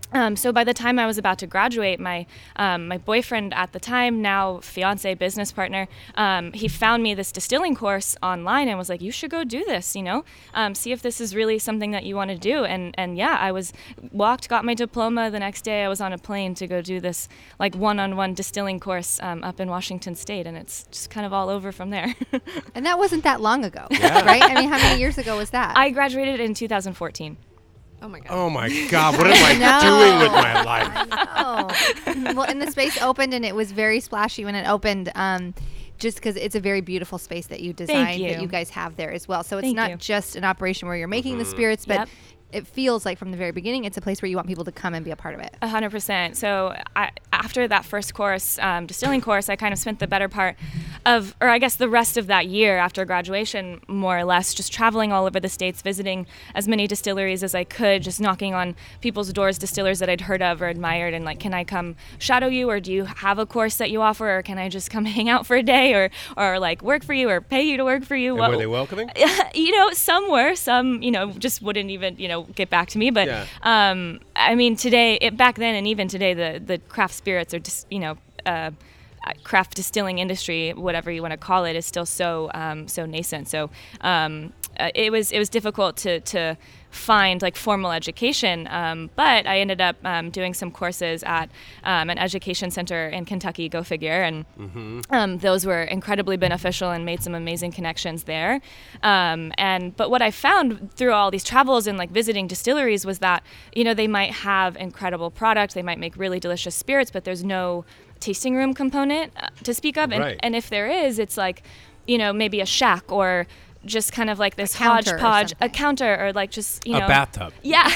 [SPEAKER 5] Um, so by the time I was about to graduate, my um, my boyfriend at the time, now fiance, business partner, um, he found me this distilling course online and was like, "You should go do this, you know, um, see if this is really something that you want to do." And and yeah, I was walked, got my diploma. The next day, I was on a plane to go do this like one-on-one distilling course um, up in Washington State, and it's just kind of all over from there.
[SPEAKER 1] And that wasn't that long ago,
[SPEAKER 2] Yeah.
[SPEAKER 1] right? I mean, how many years ago was that?
[SPEAKER 5] I graduated in two thousand fourteen.
[SPEAKER 3] Oh my god.
[SPEAKER 2] Oh my God, what am I
[SPEAKER 1] No.
[SPEAKER 2] doing with my life?
[SPEAKER 1] Oh, well, and the space opened, and it was very splashy when it opened. Um, just because it's a very beautiful space that you designed,
[SPEAKER 5] you.
[SPEAKER 1] that you guys have there as well. So it's
[SPEAKER 5] Thank
[SPEAKER 1] not
[SPEAKER 5] you.
[SPEAKER 1] just an operation where you're making the spirits, but
[SPEAKER 5] Yep.
[SPEAKER 1] it feels like from the very beginning, it's a place where you want people to come and be a part of it.
[SPEAKER 5] A hundred percent. So I, after that first course, um, distilling course, I kind of spent the better part of, or I guess the rest of that year after graduation, more or less, just traveling all over the States, visiting as many distilleries as I could, just knocking on people's doors, distillers that I'd heard of or admired, and like, can I come shadow you, or do you have a course that you offer, or can I just come hang out for a day, or or like work for you, or pay you to work for you?
[SPEAKER 2] And
[SPEAKER 5] What-
[SPEAKER 2] were they welcoming?
[SPEAKER 5] you know, some were, some, you know, just wouldn't even, you know, get back to me. But,
[SPEAKER 2] Yeah.
[SPEAKER 5] um, I mean, today, it, back then and even today, the, the craft spirits are just, you know, uh, craft distilling industry, whatever you want to call it, is still so, um, so nascent. So, um, uh, it was, it was difficult to, to find like formal education. Um, but I ended up, um, doing some courses at, um, an education center in Kentucky, go figure. And, um, those were incredibly beneficial and made some amazing connections there. Um, and but what I found through all these travels and like visiting distilleries was that, you know, they might have incredible product, they might make really delicious spirits, but there's no tasting room component uh, to speak of. And,
[SPEAKER 2] Right.
[SPEAKER 5] and if there is, it's like, you know, maybe a shack or just kind of like this
[SPEAKER 1] counter or
[SPEAKER 5] hodgepodge, a
[SPEAKER 1] something.
[SPEAKER 5] counter, or like just, you
[SPEAKER 2] A
[SPEAKER 5] know,
[SPEAKER 2] bathtub.
[SPEAKER 5] yeah,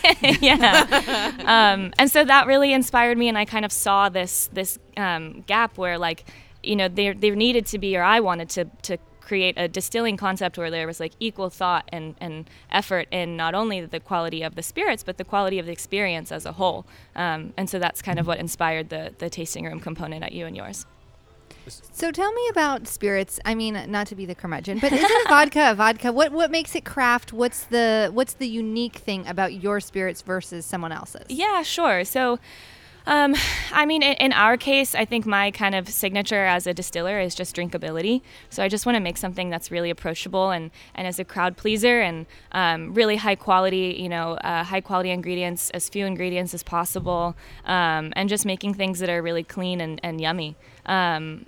[SPEAKER 5] yeah. um, and so that really inspired me, and I kind of saw this this um, gap where, like, you know, there there needed to be, or I wanted to to create a distilling concept where there was like equal thought and and effort in not only the quality of the spirits, but the quality of the experience as a whole. Um, and so that's kind of what inspired the the tasting room component at You and Yours.
[SPEAKER 1] So tell me about spirits. I mean, not to be the curmudgeon, but isn't vodka a vodka? What what makes it craft? What's the what's the unique thing about your spirits versus someone else's?
[SPEAKER 5] Yeah, sure. So, um, I mean, in, in our case, I think my kind of signature as a distiller is just drinkability. So I just want to make something that's really approachable and, and as a crowd pleaser, and um, really high quality, you know, uh, high quality ingredients, as few ingredients as possible, um, and just making things that are really clean and, and yummy. Um,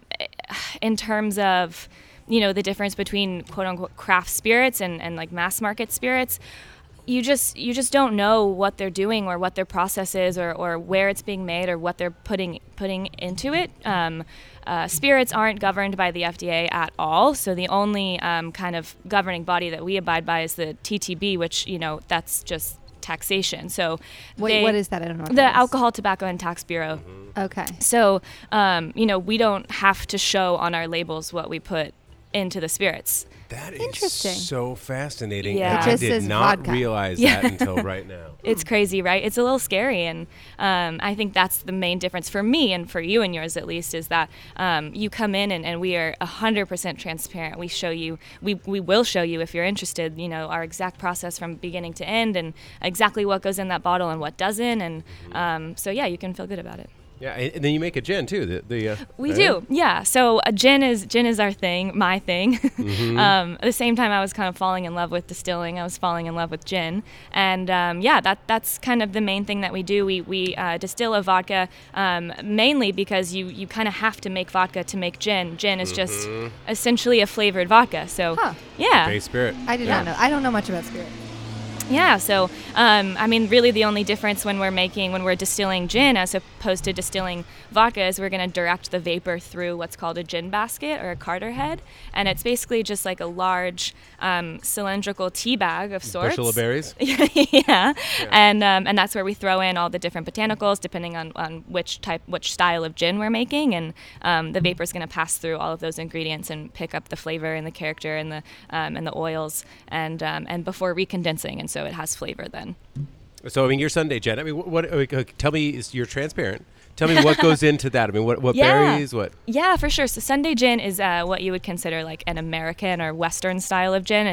[SPEAKER 5] in terms of, you know, the difference between quote unquote craft spirits and, and like mass market spirits, you just you just don't know what they're doing or what their process is, or, or where it's being made, or what they're putting putting into it. Um, uh, spirits aren't governed by the F D A at all, so the only um, kind of governing body that we abide by is the T T B, which, you know, that's just taxation. So
[SPEAKER 1] Wait,
[SPEAKER 5] they-
[SPEAKER 1] what is that? I don't know. What
[SPEAKER 5] the
[SPEAKER 1] that is.
[SPEAKER 5] Alcohol, Tobacco, and Tax Bureau.
[SPEAKER 1] Okay.
[SPEAKER 5] So, um, you know, we don't have to show on our labels what we put into the spirits.
[SPEAKER 2] That is
[SPEAKER 1] Interesting.
[SPEAKER 2] so fascinating.
[SPEAKER 5] Yeah.
[SPEAKER 2] And
[SPEAKER 5] It
[SPEAKER 2] I
[SPEAKER 1] just
[SPEAKER 2] did
[SPEAKER 1] says
[SPEAKER 2] not
[SPEAKER 1] vodka.
[SPEAKER 2] realize
[SPEAKER 5] Yeah.
[SPEAKER 2] that until right now.
[SPEAKER 5] It's crazy, right? It's a little scary. And um, I think that's the main difference for me, and for you and yours at least, is that um, you come in and, and we are one hundred percent transparent. We show you, we, we will show you, if you're interested, you know, our exact process from beginning to end, and exactly what goes in that bottle and what doesn't. And um, so, yeah, you can feel good about it.
[SPEAKER 2] Yeah, and and then you make a gin too. The, the uh,
[SPEAKER 5] We
[SPEAKER 2] right?
[SPEAKER 5] do, yeah. So uh, gin is gin is our thing, my thing.
[SPEAKER 2] Mm-hmm.
[SPEAKER 5] um, at the same time, I was kind of falling in love with distilling. I was falling in love with gin, and um, yeah, that that's kind of the main thing that we do. We we uh, distill a vodka um, mainly because you you kind of have to make vodka to make gin. Gin is just essentially a flavored vodka. So
[SPEAKER 1] Huh.
[SPEAKER 5] yeah,
[SPEAKER 2] Base spirit.
[SPEAKER 1] I did
[SPEAKER 2] Yeah.
[SPEAKER 1] not know. I don't know much about spirits.
[SPEAKER 5] Yeah, so um, I mean, really, the only difference when we're making, when we're distilling gin as opposed to distilling vodka is we're going to direct the vapor through what's called a gin basket or a Carter head, and it's basically just like a large um, cylindrical tea bag of sorts.
[SPEAKER 2] Bushel of berries.
[SPEAKER 5] yeah, and um, and that's where we throw in all the different botanicals depending on, on which type, which style of gin we're making, and um, the vapor is going to pass through all of those ingredients and pick up the flavor and the character and the um, and the oils, and um, and before recondensing, and so it has flavor then.
[SPEAKER 2] So I mean, your Sunday gin. I mean, what? what uh, tell me, is you're transparent. Tell me what goes into that. I mean, what what
[SPEAKER 5] Yeah.
[SPEAKER 2] berries? What?
[SPEAKER 5] Yeah, for sure. So Sunday gin is uh, what you would consider like an American or Western style of gin, and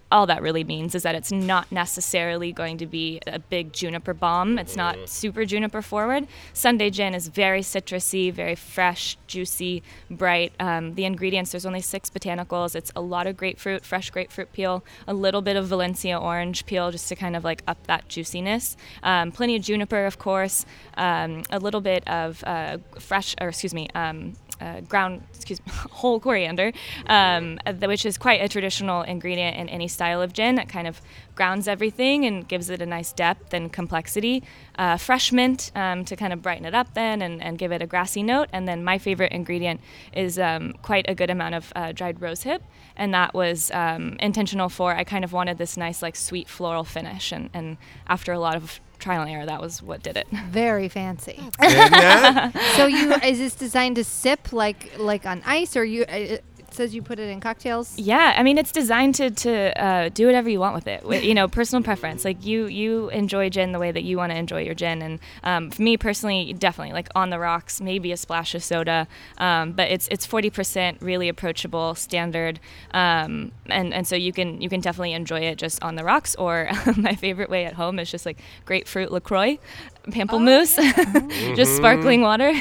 [SPEAKER 5] all that really means is that it's not necessarily going to be a big juniper bomb. It's not super juniper forward. Sunday gin is very citrusy, very fresh, juicy, bright. Um, the ingredients, there's only six botanicals. It's a lot of grapefruit, fresh grapefruit peel, a little bit of Valencia orange peel just to kind of like up that juiciness. Um, plenty of juniper, of course. Um, a little bit of uh, fresh, or excuse me, um, Uh, ground, excuse me, whole coriander, um, th- which is quite a traditional ingredient in any style of gin. It kind of grounds everything and gives it a nice depth and complexity. Uh, fresh mint um, to kind of brighten it up then and, and give it a grassy note. And then my favorite ingredient is um, quite a good amount of uh, dried rosehip. And that was um, intentional for, I kind of wanted this nice like sweet floral finish. And, and after a lot of trial and error, that was what did it.
[SPEAKER 1] Very fancy.
[SPEAKER 2] Isn't that?
[SPEAKER 1] So you is this designed to sip like like on ice, or you? Uh, it says you put it in cocktails.
[SPEAKER 5] Yeah, I mean it's designed to to uh, do whatever you want with it. With, you know, personal preference. Like you you enjoy gin the way that you want to enjoy your gin, and um, for me personally, definitely like on the rocks, maybe a splash of soda. Um, but it's it's forty percent, really approachable, standard, um, and and so you can you can definitely enjoy it just on the rocks. Or my favorite way at home is just like grapefruit LaCroix, pamplemousse,
[SPEAKER 1] Oh,
[SPEAKER 5] just sparkling water.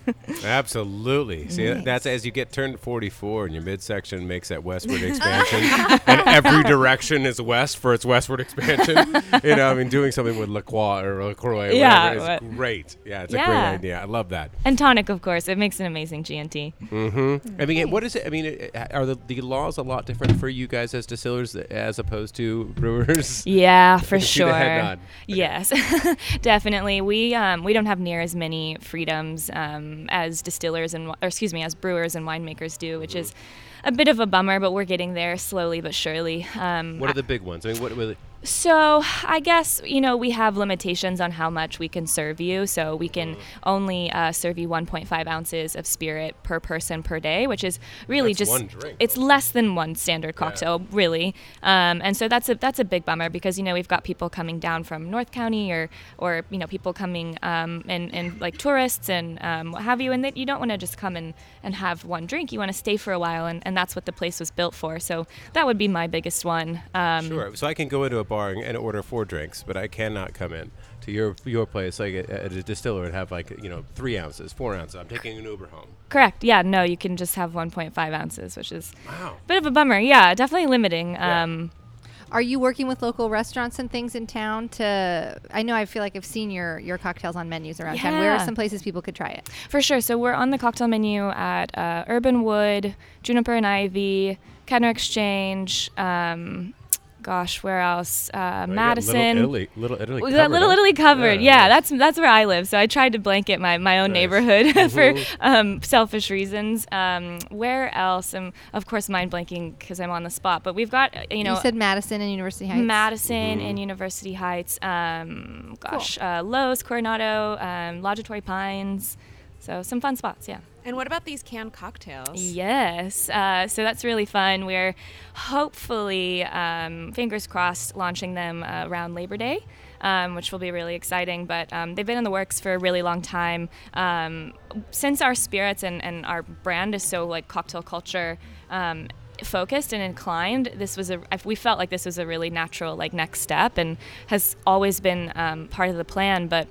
[SPEAKER 2] Absolutely. See,
[SPEAKER 1] Nice.
[SPEAKER 2] that's as you get turned forty-four and your midsection makes that westward expansion, and every direction is west for its westward expansion. You know, I mean, doing something with LaCroix or LaCroix,
[SPEAKER 5] Yeah,
[SPEAKER 2] whatever, is
[SPEAKER 5] but-
[SPEAKER 2] great. Yeah, it's a
[SPEAKER 5] Yeah.
[SPEAKER 2] great idea. I love that.
[SPEAKER 5] And tonic, of course. It makes an amazing G and T.
[SPEAKER 2] Mm-hmm. I mean, what is it? I mean, it- are the, the laws a lot different for you guys as distillers as opposed to brewers?
[SPEAKER 5] Yeah, for
[SPEAKER 2] can see the
[SPEAKER 5] sure.
[SPEAKER 2] head nod.
[SPEAKER 5] Yes, definitely. We um, we don't have near as many freedoms um, as distillers and or excuse me, as brewers and winemakers do, which is a bit of a bummer. But we're getting there slowly but surely. Um,
[SPEAKER 2] What are the big ones? I mean, what really?
[SPEAKER 5] So I guess, you know, we have limitations on how much we can serve you. So we can only uh, serve you one point five ounces of spirit per person per day, which is really
[SPEAKER 2] That's
[SPEAKER 5] just,
[SPEAKER 2] one drink.
[SPEAKER 5] it's less than one standard cocktail, really. Um, and so that's a that's a big bummer because, you know, we've got people coming down from North County or, or you know, people coming um, and, and like tourists and um, what have you. And that you don't want to just come and, and have one drink. You want to stay for a while. And, and that's what the place was built for. So that would be my biggest one. Um,
[SPEAKER 2] Sure. So I can go into a bar and, and order four drinks, but I cannot come in to your your place like at a, a distiller and have like you know three ounces, four ounces. I'm taking an Uber home.
[SPEAKER 5] Correct. Yeah. No, you can just have one point five ounces, which is
[SPEAKER 2] Wow.
[SPEAKER 5] a bit of a bummer. Yeah, definitely limiting.
[SPEAKER 2] Yeah.
[SPEAKER 5] Um,
[SPEAKER 1] Are you working with local restaurants and things in town to? I know I feel like I've seen your your cocktails on menus around town. Where are
[SPEAKER 5] Yeah.
[SPEAKER 1] some places people could try it?
[SPEAKER 5] for sure. So we're on the cocktail menu at uh, Urban Wood, Juniper and Ivy, Kenner Exchange. Um, gosh, where else? Uh,
[SPEAKER 2] Oh, you got
[SPEAKER 5] Madison.
[SPEAKER 2] Little Italy, Little Italy.
[SPEAKER 5] We
[SPEAKER 2] covered,
[SPEAKER 5] got Little
[SPEAKER 2] huh?
[SPEAKER 5] Italy covered.
[SPEAKER 2] Yeah,
[SPEAKER 5] Yeah,
[SPEAKER 2] nice.
[SPEAKER 5] that's that's where I live. So I tried to blanket my, my own
[SPEAKER 2] Nice.
[SPEAKER 5] neighborhood for
[SPEAKER 2] Mhm.
[SPEAKER 5] um, selfish reasons. Um, where else? And of course, mind blanking because I'm on the spot. But we've got uh, you know
[SPEAKER 1] you said Madison and University Heights.
[SPEAKER 5] Madison
[SPEAKER 2] Mhm.
[SPEAKER 5] and University Heights. Um, gosh, uh, Lowe's, Coronado, um, Lodgetory Pines. So some fun spots. Yeah.
[SPEAKER 3] And what about these canned cocktails?
[SPEAKER 5] Yes. Uh, so that's really fun. We're hopefully, um, fingers crossed, launching them uh, around Labor Day, um, which will be really exciting. But um, they've been in the works for a really long time. Um, since our spirits and, and our brand is so like cocktail culture um, focused and inclined, this was a we felt like this was a really natural like next step and has always been um, part of the plan. But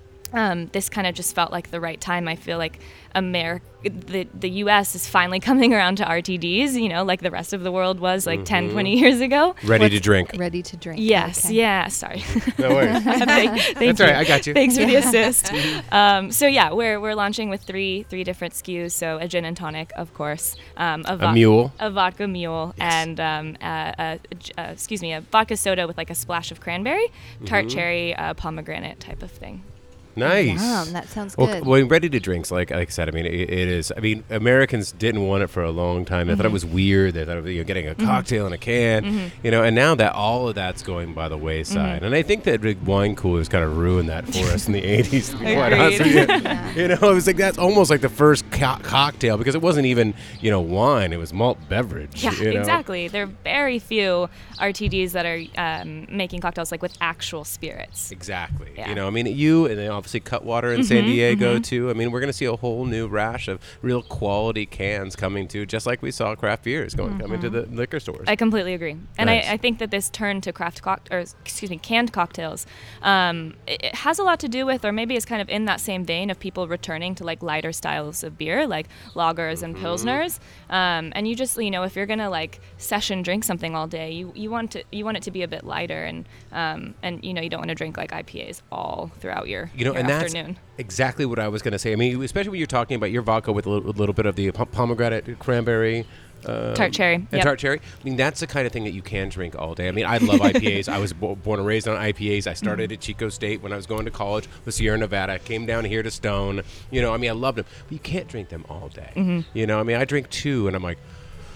[SPEAKER 5] Um, this kind of just felt like the right time. I feel like America, the, the U S is finally coming around to R T Ds, you know, like the rest of the world was like ten, twenty years ago.
[SPEAKER 2] Ready to drink.
[SPEAKER 1] Ready to drink.
[SPEAKER 5] Yes,
[SPEAKER 1] Okay.
[SPEAKER 5] yeah, sorry.
[SPEAKER 2] No worries.
[SPEAKER 5] Thank, thank
[SPEAKER 2] That's
[SPEAKER 5] you.
[SPEAKER 2] all right. I got you.
[SPEAKER 5] Thanks for the assist. um, so yeah, we're we're launching with three three different S K Us. So a gin and tonic, of course, um, a,
[SPEAKER 2] A
[SPEAKER 5] vo-
[SPEAKER 2] mule.
[SPEAKER 5] a vodka mule, and um, a, a, a, excuse me, a vodka soda with like a splash of cranberry, tart
[SPEAKER 2] Mm-hmm.
[SPEAKER 5] cherry, uh, pomegranate type of thing.
[SPEAKER 2] Nice.
[SPEAKER 1] Yum, that sounds
[SPEAKER 2] Well,
[SPEAKER 1] good.
[SPEAKER 2] well, ready to drinks, like, like I said, I mean, it, it is. I mean, Americans didn't want it for a long time. They thought it was weird. They thought of you know, getting a cocktail in a can, you know. And now that all of that's going by the wayside, and I think that big wine coolers kind of ruined that for us in the eighties. To be quite honest with you.
[SPEAKER 1] Yeah.
[SPEAKER 2] You know, it was like that's almost like the first co- cocktail because it wasn't even you know wine; it was malt beverage.
[SPEAKER 5] Yeah,
[SPEAKER 2] you know?
[SPEAKER 5] exactly. There are very few R T Ds that are um, making cocktails like with actual spirits.
[SPEAKER 2] Exactly.
[SPEAKER 5] Yeah.
[SPEAKER 2] You know, I mean, you and then obviously Cutwater in mm-hmm, San Diego mm-hmm. too. I mean, we're going to see a whole new rash of real quality cans coming to, just like we saw craft beers going mm-hmm. coming to the liquor stores.
[SPEAKER 5] I completely agree, and
[SPEAKER 2] nice.
[SPEAKER 5] I, I think that this turn to craft cock or excuse me, canned cocktails, um, it, it has a lot to do with, or maybe it's kind of in that same vein of people returning to like lighter styles of beer, like lagers and
[SPEAKER 2] mm-hmm.
[SPEAKER 5] pilsners. Um, and you just, you know, if you're gonna like session drink something all day, you, you want to you want it to be a bit lighter, and um, and you know you don't want to drink like I P As all throughout your,
[SPEAKER 2] you know,
[SPEAKER 5] your
[SPEAKER 2] and
[SPEAKER 5] afternoon.
[SPEAKER 2] That's exactly what I was gonna say. I mean, especially when you're talking about your vodka with a little, a little bit of the pomegranate, cranberry. Um,
[SPEAKER 5] tart cherry.
[SPEAKER 2] And
[SPEAKER 5] yep.
[SPEAKER 2] tart cherry. I mean, that's the kind of thing that you can drink all day. I mean, I love I P As. I was bo- born and raised on I P As. I started mm-hmm. at Chico State when I was going to college with Sierra Nevada. Came down here to Stone. You know, I mean, I loved them. But you can't drink them all day. Mm-hmm. You know, I mean, I drink two, and I'm like,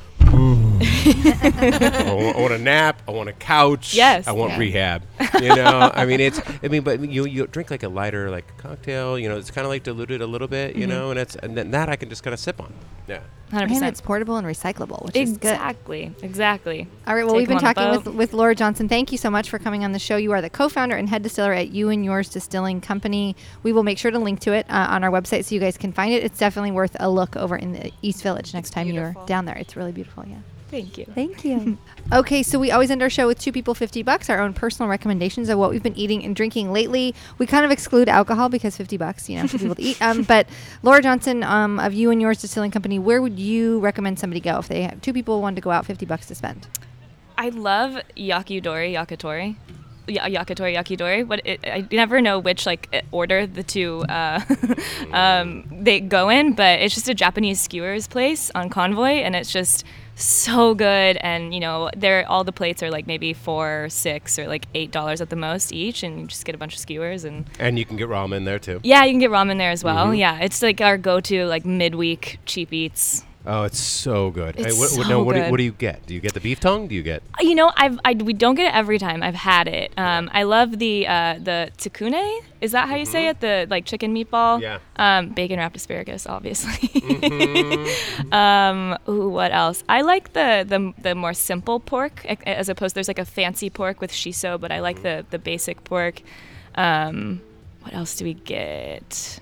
[SPEAKER 2] I, want, I want a nap. I want a couch.
[SPEAKER 5] Yes.
[SPEAKER 2] I want
[SPEAKER 1] yeah.
[SPEAKER 2] rehab. You know, I mean, it's. I mean, but you you drink like a lighter like cocktail. You know, it's kind of like diluted a little bit. You mm-hmm. know, and it's and then that I can just kind of sip on. Yeah.
[SPEAKER 5] one hundred percent.
[SPEAKER 1] And it's portable and recyclable, which
[SPEAKER 5] exactly,
[SPEAKER 1] is good.
[SPEAKER 5] Exactly.
[SPEAKER 1] All right. Well,
[SPEAKER 5] Take
[SPEAKER 1] we've been talking with,
[SPEAKER 5] boat.
[SPEAKER 1] with Laura Johnson. Thank you so much for coming on the show. You are the co-founder and head distiller at You and Yours Distilling Company. We will make sure to link to it uh, on our website so you guys can find it. It's definitely worth a look over in the East Village next
[SPEAKER 3] It's
[SPEAKER 1] time
[SPEAKER 3] beautiful.
[SPEAKER 1] you're down there. It's really beautiful. Yeah.
[SPEAKER 5] Thank you.
[SPEAKER 1] Thank you. Okay, so we always end our show with two people, fifty bucks, our own personal recommendations of what we've been eating and drinking lately. We kind of exclude alcohol because fifty bucks, you know, for people to eat. Um, but Laura Johnson um, of You and Yours Distilling Company, where would you recommend somebody go if they have two people wanted to go out, fifty bucks to spend?
[SPEAKER 5] I love Yakudori, Yakitori. Y- Yakitori, Yakidori. What it, I never know which like order the two uh, um, they go in, but it's just a Japanese skewers place on Convoy, and it's just so good. And you know, there all the plates are like maybe four, six, or like eight dollars at the most each, and you just get a bunch of skewers and
[SPEAKER 2] and you can get ramen there too.
[SPEAKER 5] Yeah, you can get ramen there as well.
[SPEAKER 2] Mm-hmm.
[SPEAKER 5] Yeah, it's like our go-to like midweek cheap eats.
[SPEAKER 2] Oh, it's so good.
[SPEAKER 5] It's
[SPEAKER 2] hey, what,
[SPEAKER 5] so
[SPEAKER 2] what, no, what, do,
[SPEAKER 5] good.
[SPEAKER 2] what do you get? Do you get the beef tongue? Do you get?
[SPEAKER 5] You know, I've I, we don't get it every time. I've had it. Um, I love the uh, the tsukune. Is that how you mm-hmm. say it? The like chicken meatball.
[SPEAKER 2] Yeah.
[SPEAKER 5] Um, bacon wrapped asparagus, obviously.
[SPEAKER 2] Mm-hmm.
[SPEAKER 5] um, ooh, what else? I like the, the the more simple pork as opposed. There's like a fancy pork with shiso, but I like the the basic pork. Um, what else do we get?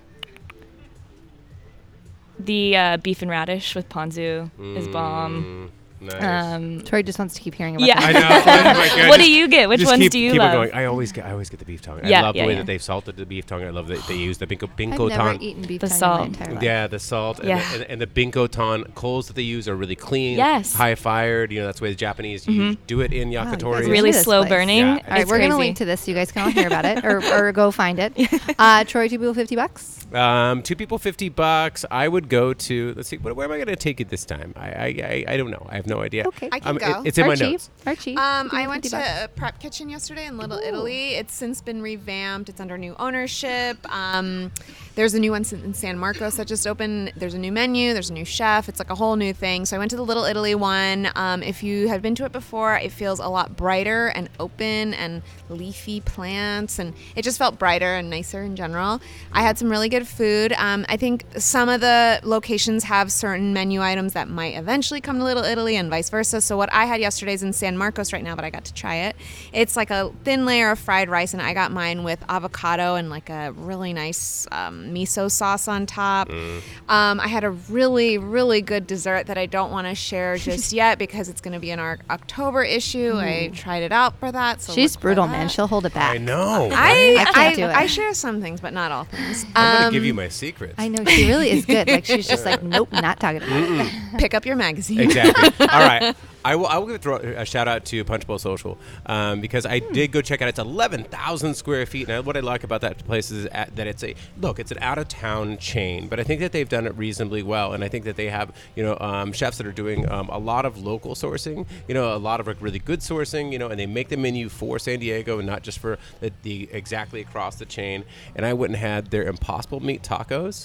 [SPEAKER 5] The uh, beef and radish with ponzu mm, is bomb.
[SPEAKER 2] Nice.
[SPEAKER 5] Um,
[SPEAKER 1] Troy just wants to keep hearing about
[SPEAKER 5] yeah.
[SPEAKER 1] that.
[SPEAKER 2] I know. Oh my God,
[SPEAKER 5] what
[SPEAKER 2] just,
[SPEAKER 5] do you get? Which ones
[SPEAKER 2] keep,
[SPEAKER 5] do you
[SPEAKER 2] keep
[SPEAKER 5] love?
[SPEAKER 2] It going. I always get. I always get the beef tongue.
[SPEAKER 5] Yeah,
[SPEAKER 2] I love
[SPEAKER 5] yeah,
[SPEAKER 2] the way
[SPEAKER 5] yeah.
[SPEAKER 2] that they've salted the beef tongue. I love that they use the binko
[SPEAKER 1] I've
[SPEAKER 2] binko
[SPEAKER 1] never
[SPEAKER 2] ton.
[SPEAKER 1] eaten beef
[SPEAKER 5] The
[SPEAKER 1] tongue
[SPEAKER 5] salt.
[SPEAKER 1] in my entire life.
[SPEAKER 2] Yeah, the salt and,
[SPEAKER 5] Yeah.
[SPEAKER 2] the, and, and the binko ton coals that they use are really clean.
[SPEAKER 5] Yes.
[SPEAKER 2] High fired. You know, that's the way the Japanese
[SPEAKER 5] Mm-hmm.
[SPEAKER 2] use, do it in
[SPEAKER 1] Wow, you guys
[SPEAKER 2] yakitori.
[SPEAKER 1] are
[SPEAKER 5] Really
[SPEAKER 1] this
[SPEAKER 5] slow
[SPEAKER 1] place.
[SPEAKER 5] burning.
[SPEAKER 2] Yeah.
[SPEAKER 1] All right,
[SPEAKER 5] It's
[SPEAKER 1] we're going to
[SPEAKER 5] crazy.
[SPEAKER 1] link to this so you guys can all hear about it or, or go find it. Uh, Troy, two people, fifty bucks?
[SPEAKER 2] Um, two people, fifty bucks. I would go to. Let's see. Where, where am I going to take it this time? I, I, I, I don't know. I have no idea.
[SPEAKER 1] Okay.
[SPEAKER 3] I can
[SPEAKER 2] Um,
[SPEAKER 3] go.
[SPEAKER 2] it- it's in my
[SPEAKER 1] Archie,
[SPEAKER 2] notes.
[SPEAKER 1] Archie.
[SPEAKER 3] Um,
[SPEAKER 1] two
[SPEAKER 3] I
[SPEAKER 1] people,
[SPEAKER 3] went
[SPEAKER 1] fifty
[SPEAKER 3] to
[SPEAKER 1] bucks.
[SPEAKER 3] a prep kitchen yesterday in Little
[SPEAKER 1] Ooh.
[SPEAKER 3] Italy. It's since been revamped. It's under new ownership. Um, there's a new one in San Marcos that just opened. There's a new menu. There's a new chef. It's like a whole new thing. So I went to the Little Italy one. Um, if you have been to it before, it feels a lot brighter and open and leafy plants, and it just felt brighter and nicer in general. I had some really good food. Um, I think some of the locations have certain menu items that might eventually come to Little Italy and vice versa. So what I had yesterday is in San Marcos right now, but I got to try it. It's like a thin layer of fried rice, and I got mine with avocado and like a really nice um, miso sauce on top.
[SPEAKER 2] Mm.
[SPEAKER 3] Um, I had a really, really good dessert that I don't want to share just yet because it's going to be in our October issue. I tried it out for that. So
[SPEAKER 1] She's
[SPEAKER 3] look for
[SPEAKER 1] brutal,
[SPEAKER 3] that.
[SPEAKER 1] man. She'll hold it back.
[SPEAKER 2] I know.
[SPEAKER 3] I,
[SPEAKER 1] I can't
[SPEAKER 3] I,
[SPEAKER 1] do it.
[SPEAKER 3] I share some things, but not all things.
[SPEAKER 2] I'm going
[SPEAKER 3] Um,
[SPEAKER 2] to give you my secrets.
[SPEAKER 1] I know. She really is good. Like, she's just like, nope, not talking about it.
[SPEAKER 3] Pick up your magazine.
[SPEAKER 2] Exactly. All right. I will. I will give a, throw, a shout out to Punch Bowl Social um, because I did go check out. It's eleven thousand square feet, and what I like about that place is at, that it's a look. It's an out of town chain, but I think that they've done it reasonably well, and I think that they have you know um, chefs that are doing um, a lot of local sourcing. You know, a lot of like, really good sourcing. You know, and they make the menu for San Diego and not just for the, the exactly across the chain. And I went and had their Impossible Meat tacos.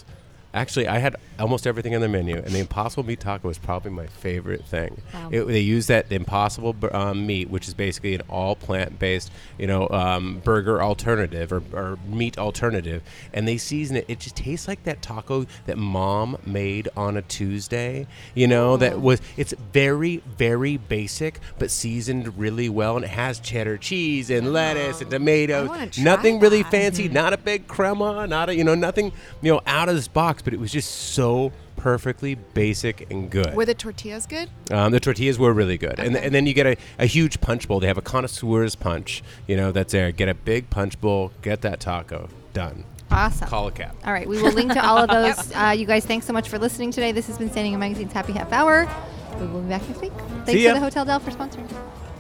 [SPEAKER 2] Actually, I had almost everything on the menu, and the Impossible Meat Taco was probably my favorite thing.
[SPEAKER 1] Wow.
[SPEAKER 2] It, they use that the Impossible bur- um, meat, which is basically an all plant-based, you know, um, burger alternative or, or meat alternative, and they season it. It just tastes like that taco that Mom made on a Tuesday. You know, that was. It's very, very basic, but seasoned really well, and it has cheddar cheese and lettuce and tomatoes.
[SPEAKER 3] wanna try
[SPEAKER 2] Nothing really
[SPEAKER 3] that.
[SPEAKER 2] fancy, not a big crema, not a you know nothing you know out of this box, but it was just so perfectly basic and good.
[SPEAKER 3] Were the tortillas good?
[SPEAKER 2] Um, the tortillas were really good, and
[SPEAKER 3] Okay.
[SPEAKER 2] and then you get a, a huge punch bowl. They have a connoisseur's punch, you know, that's there. Get a big punch bowl, get that taco, done.
[SPEAKER 1] Awesome.
[SPEAKER 2] Call a cab.
[SPEAKER 1] All right, we will link to all of those. uh, you guys, thanks so much for listening today. This has been Standing On Magazine's Happy Half Hour. We will be back next week. Thanks
[SPEAKER 2] See ya.
[SPEAKER 1] to the Hotel Del for sponsoring.